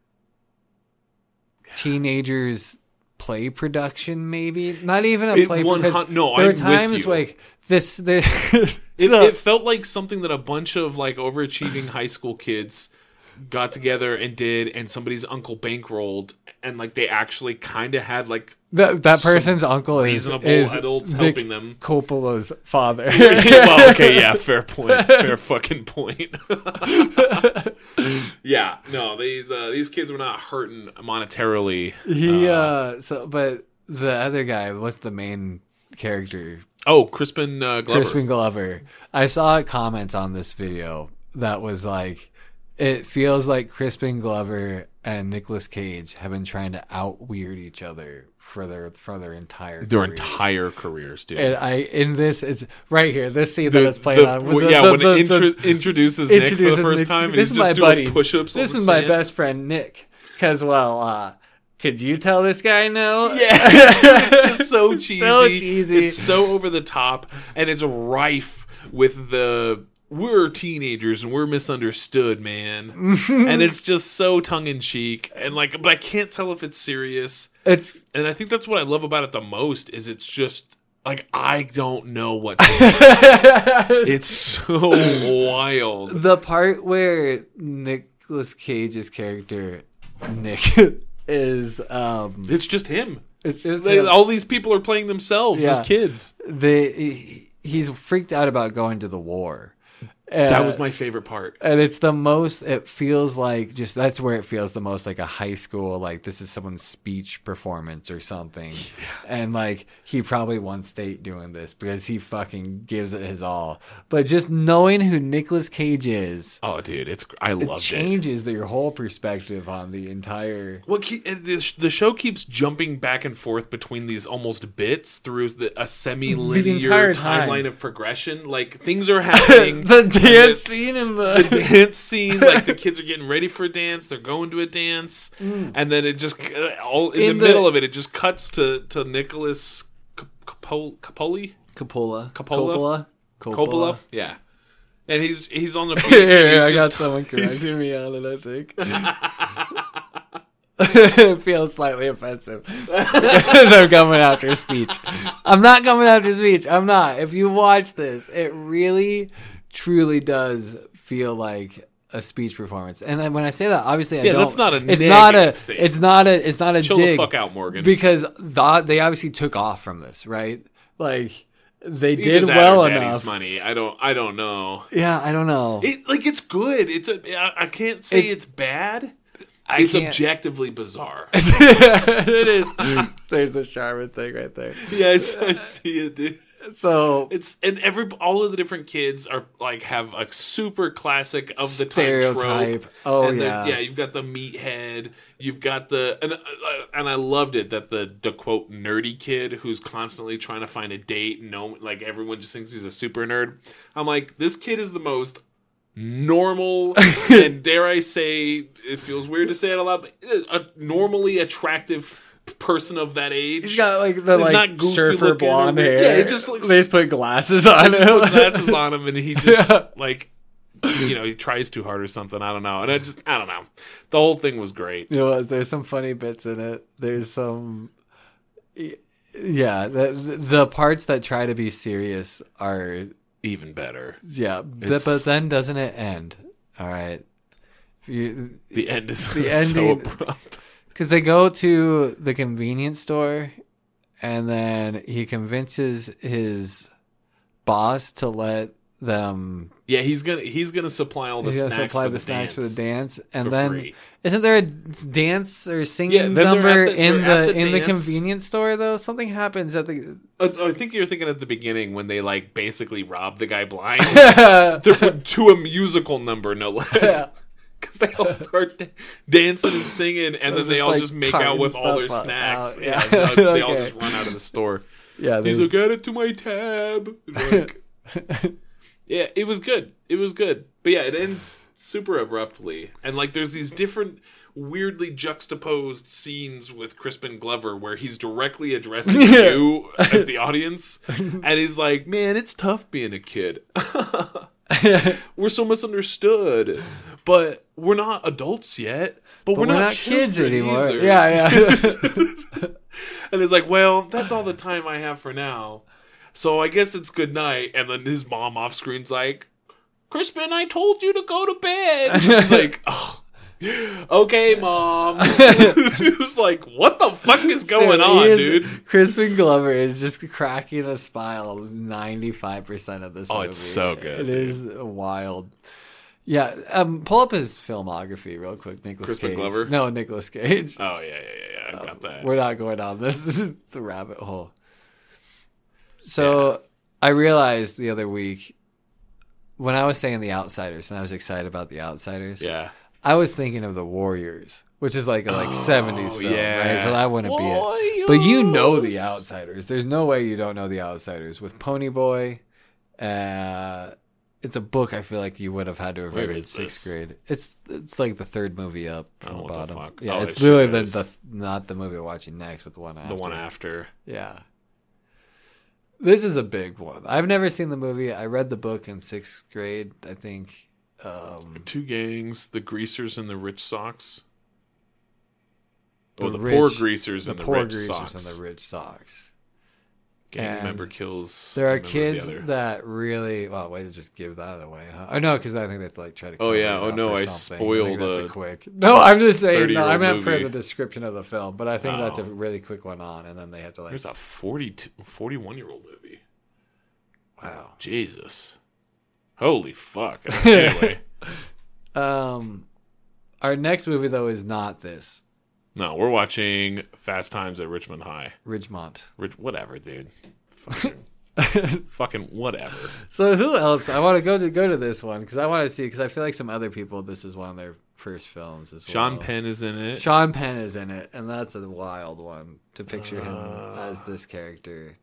teenagers play production, maybe not even a play production. No, there I'm are times with you. like this. It felt like something that a bunch of overachieving high school kids got together and did, and somebody's uncle bankrolled, and they actually kind of had that person's uncle reasonable is adults Vic helping them. Coppola's father. Well, okay, yeah, fair point, fair fucking point. Yeah, no, these kids were not hurting monetarily. But the other guy, what's the main character? Oh, Crispin Glover. Crispin Glover. I saw comments on this video that was like, it feels like Crispin Glover and Nicolas Cage have been trying to out-weird each other for their entire Their careers. entire careers, dude. And it's right here. This scene that it's playing on. Was when it introduces Nick for the first time, and This he's is just my buddy. doing push-ups. This on is the my sand. best friend Nick, because Could you tell this guy no? Yeah, it's just so cheesy. So cheesy. It's so over the top, and it's rife with the we're teenagers and we're misunderstood, man. And it's just so tongue in cheek, and like, but I can't tell if it's serious. And I think that's what I love about it the most is it's just like I don't know what to think. It's so wild. The part where Nicolas Cage's character Nick is It's just him. it's just All these people are playing themselves as kids. He's freaked out about going to the war. That was my favorite part. And it's the most, it feels like just, that's where it feels the most like a high school, like this is someone's speech performance or something. Yeah. And like, he probably won state doing this because he fucking gives it his all. But just knowing who Nicolas Cage is. Oh, dude, I loved it. Changes your whole perspective on the entire. Well, the show keeps jumping back and forth between these almost bits through a semi-linear timeline of progression. Like, things are happening. The dance scene and the dance scene, like the kids are getting ready for a dance, they're going to a dance, and then it just all in the middle of it just cuts to Nicholas Coppola, yeah, and he's on the beach. I got someone correcting me on it, I think. It feels slightly offensive because I'm coming after speech. I'm not coming after speech. I'm not. If you watch this, it really truly does feel like a speech performance. And then when I say that, obviously I don't. That's not a it's not a thing. It's not a Chill dig. the fuck out, Morgan. Because they obviously took off from this, right? Like they Either did that well or Daddy's enough. Money. I don't know. Yeah, I don't know. It's good. I can't say it's bad. It's objectively bizarre. It is. There's the Charmin thing right there. Yes, I see it, dude. So all of the different kids are like have a super classic of the stereotype. Time trope. Oh, and yeah. You've got the meathead. You've got and I loved it that the quote nerdy kid who's constantly trying to find a date. Like everyone just thinks he's a super nerd. I'm like, this kid is the most normal and dare I say, it feels weird to say it a lot, but a normally attractive person of that age. He's got like the like surfer blonde hair. Yeah, it just looks. They just put glasses on him. Put glasses on him, and he just like, he tries too hard or something. I don't know, and I don't know. The whole thing was great. There's some funny bits in it. There's some, the parts that try to be serious are even better. Yeah, but then doesn't it end? All right, the end is the so ending. abrupt. Because they go to the convenience store, and then he convinces his boss to let them. Yeah, he's gonna supply all the snacks for the dance, and for then free. Isn't there a dance or singing number in the convenience store though? Something happens at the. I think you're thinking at the beginning when they like basically rob the guy blind. To a musical number, no less. Yeah. Because they all start dancing and singing, and then they all just make out with all their snacks. Yeah, they all just run out of the store. Yeah, he's like, "Get it to my tab." Like, yeah, it was good. It was good, but yeah, it ends super abruptly, and like there's these different weirdly juxtaposed scenes with Crispin Glover where he's directly addressing you as the audience, and he's like, "Man, it's tough being a kid." We're so misunderstood, but we're not adults yet. But we're not kids anymore. Either. Yeah. And it's like, well, that's all the time I have for now. So I guess it's good night. And then his mom off screen's like, Crispin, I told you to go to bed. He's like, oh, okay, Mom. It's like, what the fuck is going on, dude? Crispin Glover is just cracking a smile 95% of this movie. Oh, it's so good. It is wild. Yeah, pull up his filmography real quick, Nicolas Cage. Glover? No, Nicolas Cage. Oh, yeah, I got that. We're not going down this. This is the rabbit hole. So, I realized the other week, when I was saying The Outsiders, and I was excited about The Outsiders, I was thinking of The Warriors, which is like a 70s film, right? So that wouldn't be it. But you know The Outsiders. There's no way you don't know The Outsiders with Ponyboy, It's a book I feel like you would have had to have read Where in is sixth this? grade. It's like the third movie up from the what the bottom. fuck? Yeah, Oh, it's it literally sure is. the not the movie we're watching next, but the one after. The one after. Yeah. This is a big one. I've never seen the movie. I read the book in sixth grade, I think. Two gangs, the greasers and the rich socks. The The rich- poor greasers and the poor rich greasers socks. and the rich socks. Gang and member kills. There are member of the kids other. that really. Well, way to just give that away, huh? Oh no, because I think they have to like try to. Oh, cover yeah. it Oh, up no, or I something. spoiled think that's a a quick. No, I'm just saying. No, 30-year-old I meant for movie. the description of the film, but I think that's a Oh. really quick one on, and then they have to like. There's a 41-year-old movie. Wow. Jesus. Holy fuck. Anyway. Our next movie though is not this. No, we're watching Fast Times at Richmond High. Ridgemont. Whatever, dude. Fucking whatever. So who else? I want to go to this one because I want to see because I feel like some other people. This is one of their first films as well. Sean Penn is in it. Sean Penn is in it, and that's a wild one to picture him as this character.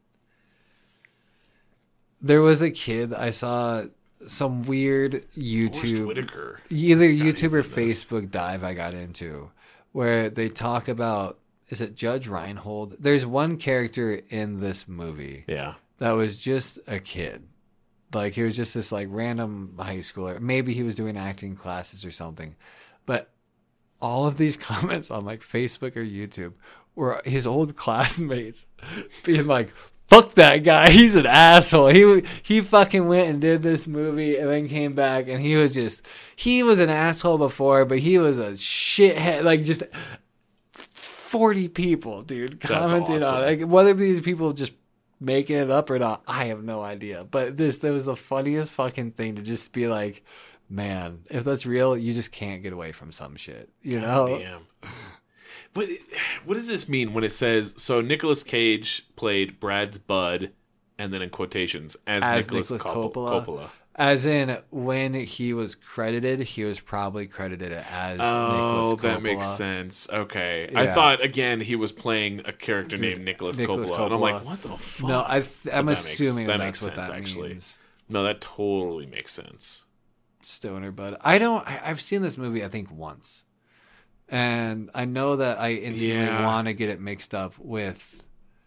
There was a kid I saw some weird Forrest YouTube, Whitaker. either God, he's YouTube or in this. Facebook dive I got into, where they talk about is it Judge Reinhold? There's one character in this movie Yeah. that was just a kid. Like he was just this like random high schooler. Maybe he was doing acting classes or something. But all of these comments on like Facebook or YouTube were his old classmates being like, fuck that guy, he's an asshole. He fucking went and did this movie and then came back and he was an asshole before, but he was a shithead. Like just 40 people, dude, commented on it. Like, whether these people just making it up or not, I have no idea. But that was the funniest fucking thing to just be like, man, if that's real, you just can't get away from some shit, you know? Damn. What does this mean when it says so? Nicolas Cage played Brad's bud, and then in quotations as Nicolas Coppola. As in, when he was credited, he was probably credited as Oh, Nicolas Coppola. that makes sense. Okay, Yeah. I thought again he was playing a character named Nicolas Coppola, and I'm like, what the fuck? No, I'm that makes- assuming that that's makes what sense, that actually. means. No, that totally makes sense. Stoner bud. I've seen this movie I think once, and I know that I instantly Yeah. want to get it mixed up with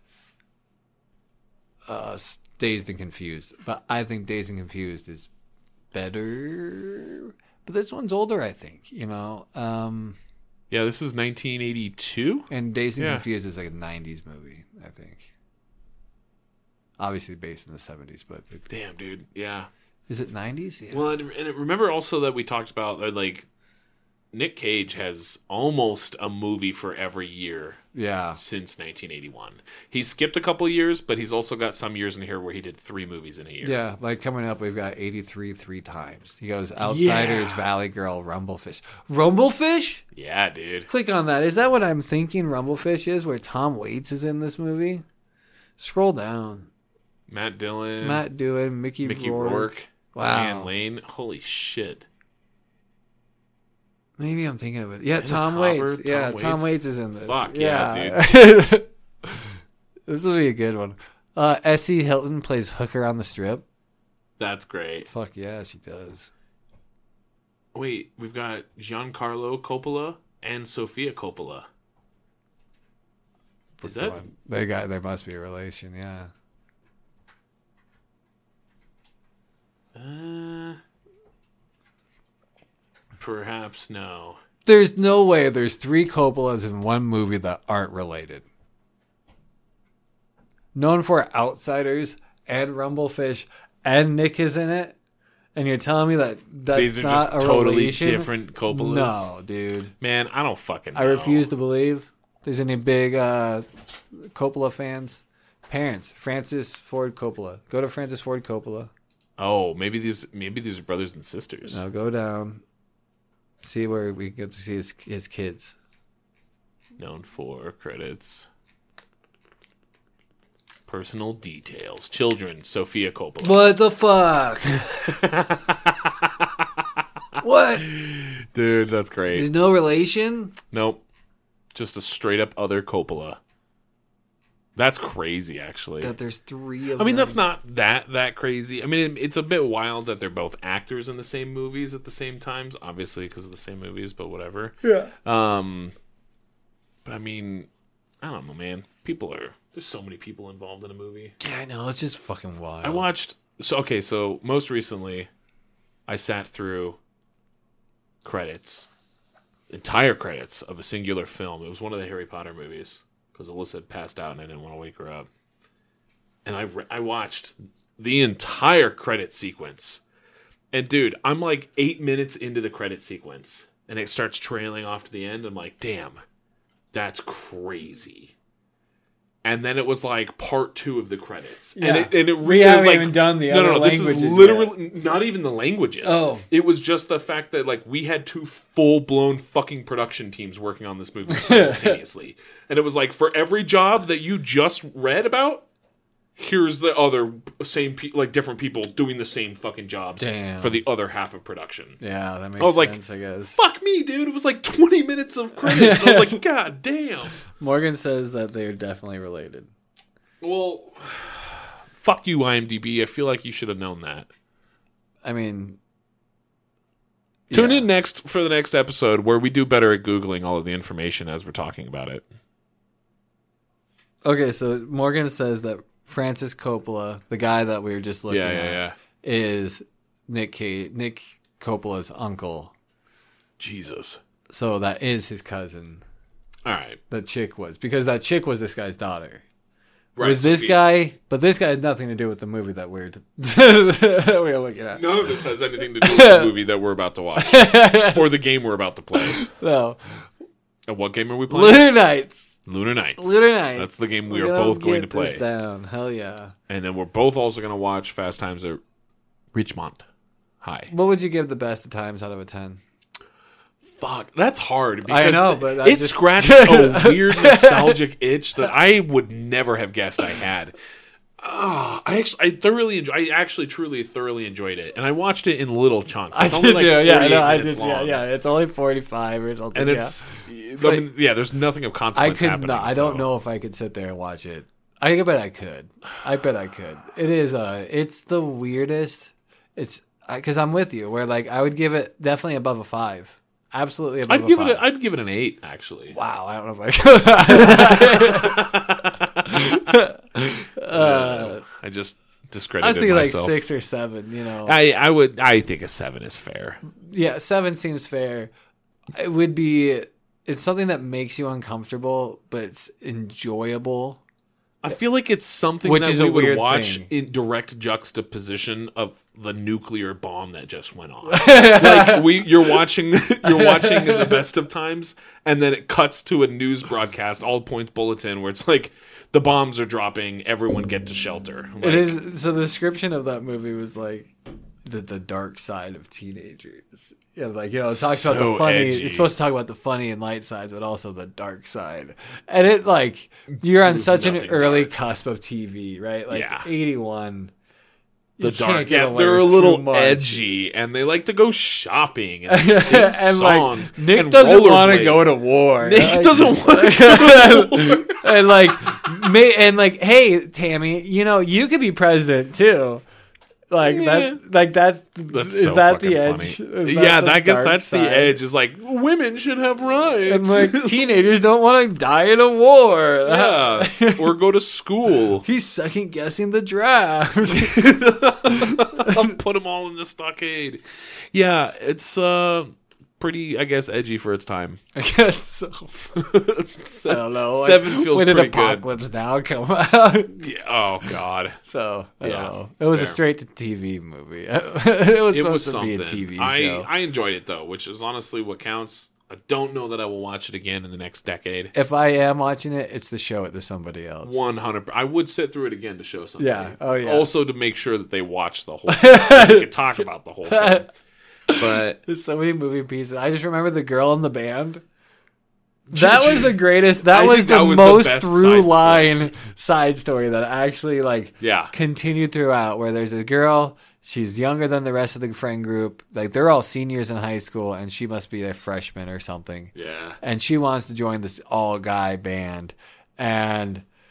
Dazed and Confused, but I think Dazed and Confused is better. But this one's older, I think. You know, Yeah, this is 1982. and Dazed and Yeah. Confused is like a '90s movie, I think. Obviously based in the '70s, but Damn, dude. Yeah. is it '90s? Yeah. Well, and remember also that we talked about like Nick Cage has almost a movie for every year Yeah. since 1981. He's skipped a couple years, but he's also got some years in here where he did 3 movies in a year. Yeah, like coming up, we've got 83 3 times. He goes Outsiders, Yeah. Valley Girl, Rumblefish. Rumblefish? Yeah, dude. Click on that. Is that what I'm thinking Rumblefish is, where Tom Waits is in this movie? Scroll down. Matt Dillon, Matt Dillon, Mickey Rourke, Wow. Diane Lane. Holy shit. Maybe I'm thinking of it. Yeah, Dennis Tom Hopper, Waits. Tom Yeah, Tom Waits. Waits is in this. Fuck yeah, dude. This will be a good one. Essie Hilton plays Hooker on the Strip. That's great. Fuck yeah, she does. Wait, we've got Giancarlo Coppola and Sofia Coppola. Is that They must be a relation, yeah. Perhaps no. There's no way there's 3 Coppolas in one movie that aren't related. Known for Outsiders and Rumblefish, and Nick is in it, and you're telling me that that's These are not just a totally relation? different Coppolas. No, dude. Man, I don't fucking know. I refuse to believe there's any big Coppola fans. Parents, Francis Ford Coppola. Go to Francis Ford Coppola. Oh, maybe these are brothers and sisters. Now go down. See where we get to see his kids. Known for credits. Personal details. Children, Sofia Coppola. What the fuck? What? Dude, that's great. There's no relation? Nope. Just a straight up other Coppola. That's crazy, actually. That there's 3 of I mean, them. that's not that crazy. I mean, it's a bit wild that they're both actors in the same movies at the same times, obviously because of the same movies, but whatever. Yeah. But I mean, I don't know, man. There's so many people involved in a movie. Yeah, I know. It's just fucking wild. I watched, so most recently, I sat through entire credits of a singular film. It was one of the Harry Potter movies, because Alyssa had passed out and I didn't want to wake her up. And I watched the entire credit sequence. And dude, I'm like 8 minutes into the credit sequence, and it starts trailing off to the end. I'm like, damn, that's crazy. And then it was like part 2 of the credits. Yeah. And it We really was haven't like, even done the no, other this languages is literally not even the languages. Oh. It was just the fact that like we had 2 full-blown fucking production teams working on this movie simultaneously. And it was like, for every job that you just read about, here's the other different people doing the same fucking jobs for the other half of production. Yeah, that makes sense, I guess. Fuck me, dude. It was like 20 minutes of credits. I was like, God damn. Morgan says that they're definitely related. Well, fuck you, IMDb. I feel like you should have known that. I mean... Tune in next for the next episode where we do better at Googling all of the information as we're talking about it. Okay, so Morgan says that Francis Coppola, the guy that we were just looking at, is Nick Coppola's uncle. Jesus. So that is his cousin. All right. That chick was. Because that chick was this guy's daughter. Right. Was this guy... But this guy had nothing to do with the movie that we're looking at. None of this has anything to do with the movie that we're about to watch. Or the game we're about to play. No. And what game are we playing? Lunar Nights. Lunar Nights. Lunar Nights. That's the game we are both going to play. This down. Hell yeah. And then we're both also going to watch Fast Times at Ridgemont High. What would you give the best of times out of a 10? Fuck, that's hard. I know, but it scratched a weird nostalgic itch that I would never have guessed I had. I actually truly thoroughly enjoyed it, and I watched it in little chunks. I It's only did like too. Yeah, 48 no, I minutes did. long. Yeah. It's only 45 or something. And it's, there's nothing of consequence happening. I don't know if I could sit there and watch it. I bet I could. It is. It's the weirdest. It's because I'm with you. Where like I would give it definitely above a 5. Absolutely above a 5. I'd give it an 8. Actually. Wow, I don't know if I could. I just discredited I was thinking myself. like 6 or 7. You know. I think a 7 is fair. Yeah, 7 seems fair. It would be. It's something that makes you uncomfortable, but it's enjoyable. I feel like it's something Which that is we a would weird watch thing. in direct juxtaposition of the nuclear bomb that just went off. Like you're watching the best of times, and then it cuts to a news broadcast, all points bulletin, where it's like the bombs are dropping, everyone get to shelter. Like, It is. So the description of that movie was like the dark side of teenagers. Yeah, like, you know, it talks about the funny. Edgy. It's supposed to talk about the funny and light sides, but also the dark side. And it like you're on such an nothing early dark. cusp of TV, right? Like Yeah. 81. The You can't dark, get yeah, away they're a with little too much. edgy, and they like to go shopping and sing And like songs. Nick and doesn't want to rollerblade. go to war. Nick Like- doesn't want to go to war. and like, hey, Tammy, you know, you could be president too. Like Yeah. that's That's is so that fucking the edge? funny. Is Yeah, the I guess dark that's side? the edge. Is like women should have rights. And like teenagers don't want to die in a war. yeah, or go to school. He's second guessing the draft. I'll put them all in the stockade. Yeah, it's pretty, I guess, edgy for its time. I guess so. I don't know. 7 feels when did pretty good. Apocalypse Now come out? Yeah, oh God, So I Yeah, don't know. It was a fair. straight to TV movie. it was it was supposed to something. be a TV show. I enjoyed it though, which is honestly what counts. I don't know that I will watch it again in the next decade. If I am watching it, it's to show it to somebody else. 100. I would sit through it again to show something. Yeah. Oh, yeah. Also to make sure that they watch the whole thing, so we could talk about the whole thing. But There's so many moving pieces. I just remember the girl in the band. That was the greatest. That I was think the that was the most best through side line side story that actually like yeah, continued throughout. Where there's a girl, she's younger than the rest of the friend group. Like they're all seniors in high school, and she must be a freshman or something. yeah. And she wants to join this all guy band, and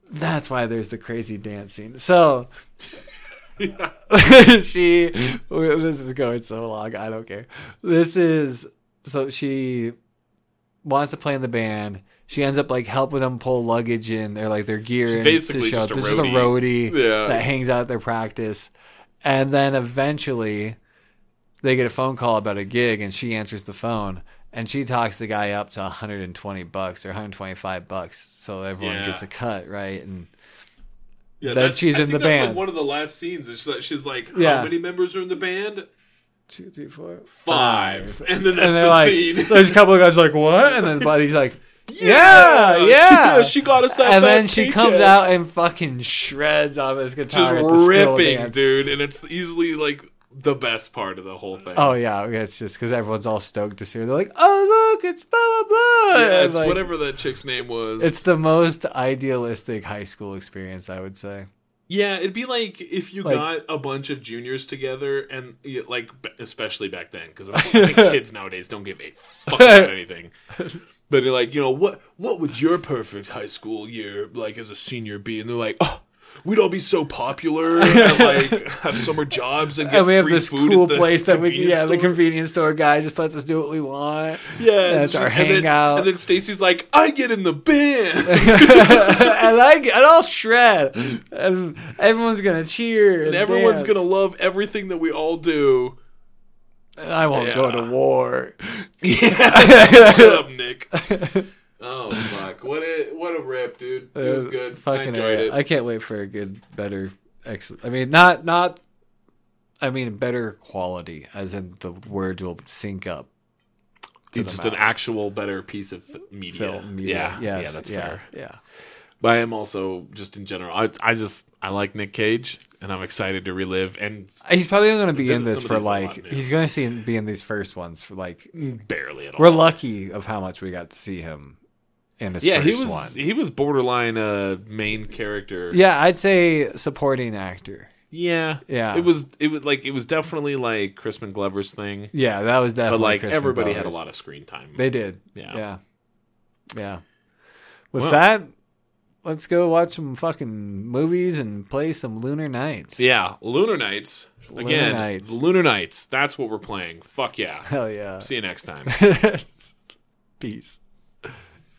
That's why there's the crazy dance scene. So Yeah. this is going so long. I don't care. So she wants to play in the band. She ends up like helping them pull luggage in or like their gear. She's in basically to show just up. a This is a roadie Yeah. that hangs out at their practice. And then eventually they get a phone call about a gig and she answers the phone and she talks the guy up to $120 or $125 so everyone Yeah. gets a cut, right? And Yeah, then she's I in think the that's band. like one of the last scenes. She's like, Yeah. how many members are in the band? 2, 3, 4, 5. And then that's and they're the like, scene. there's a couple of guys like, what? And then Buddy's like, yeah. She got us that And then fat she paycheck. comes out and fucking shreds on his guitar. just at the school ripping, dance. dude, and it's easily like the best part of the whole thing. Oh yeah, it's just because everyone's all stoked to see her. They're like, "Oh look, it's blah blah blah." yeah, And, it's like, whatever that chick's name was. It's the most idealistic high school experience, I would say. Yeah, it'd be like if you Like- got a bunch of juniors together and like, especially back then, because I think kids nowadays don't give a fuck about anything. But they're like, what would your perfect high school year like as a senior be? And they're like, oh, we'd all be so popular and like have summer jobs and get And we have free this food cool at the place that we, convenience the store. convenience store guy just lets us do what we want. Yeah, That's our and then- hangout. And then Stacy's like, I get in the band. and I'll shred, and everyone's gonna cheer, And everyone's dance. gonna love everything that we all do. And I won't go to Yeah. war. Yeah, shut up, Nick. Oh fuck! What a rip, dude. It was good. I Fucking enjoyed it. I can't wait for a good, better, excellent. I mean, better quality, as in the words will sync up. to It's the just an mouth. actual better piece of media. Film media. Yeah, Yes, yeah, that's yeah, fair. Yeah. But I am also just in general. I like Nick Cage, and I'm excited to relive and He's probably going to be in Visit this some for of these a lot like. now. He's going to be in these first ones for like. barely at all. We're lucky of how much we got to see him in his Yeah, first he was one. he was borderline main character. Yeah, I'd say supporting actor. Yeah, Yeah. It was definitely like Crispin Glover's thing, Yeah, that was but definitely. like Crispin everybody had a Glover's. lot of screen time. They did. Yeah. Yeah. With Well- that, let's go watch some fucking movies and play some Lunar Nights. Yeah, Lunar Nights. Again, Lunar Nights. That's what we're playing. Fuck yeah. Hell yeah. See you next time. Peace.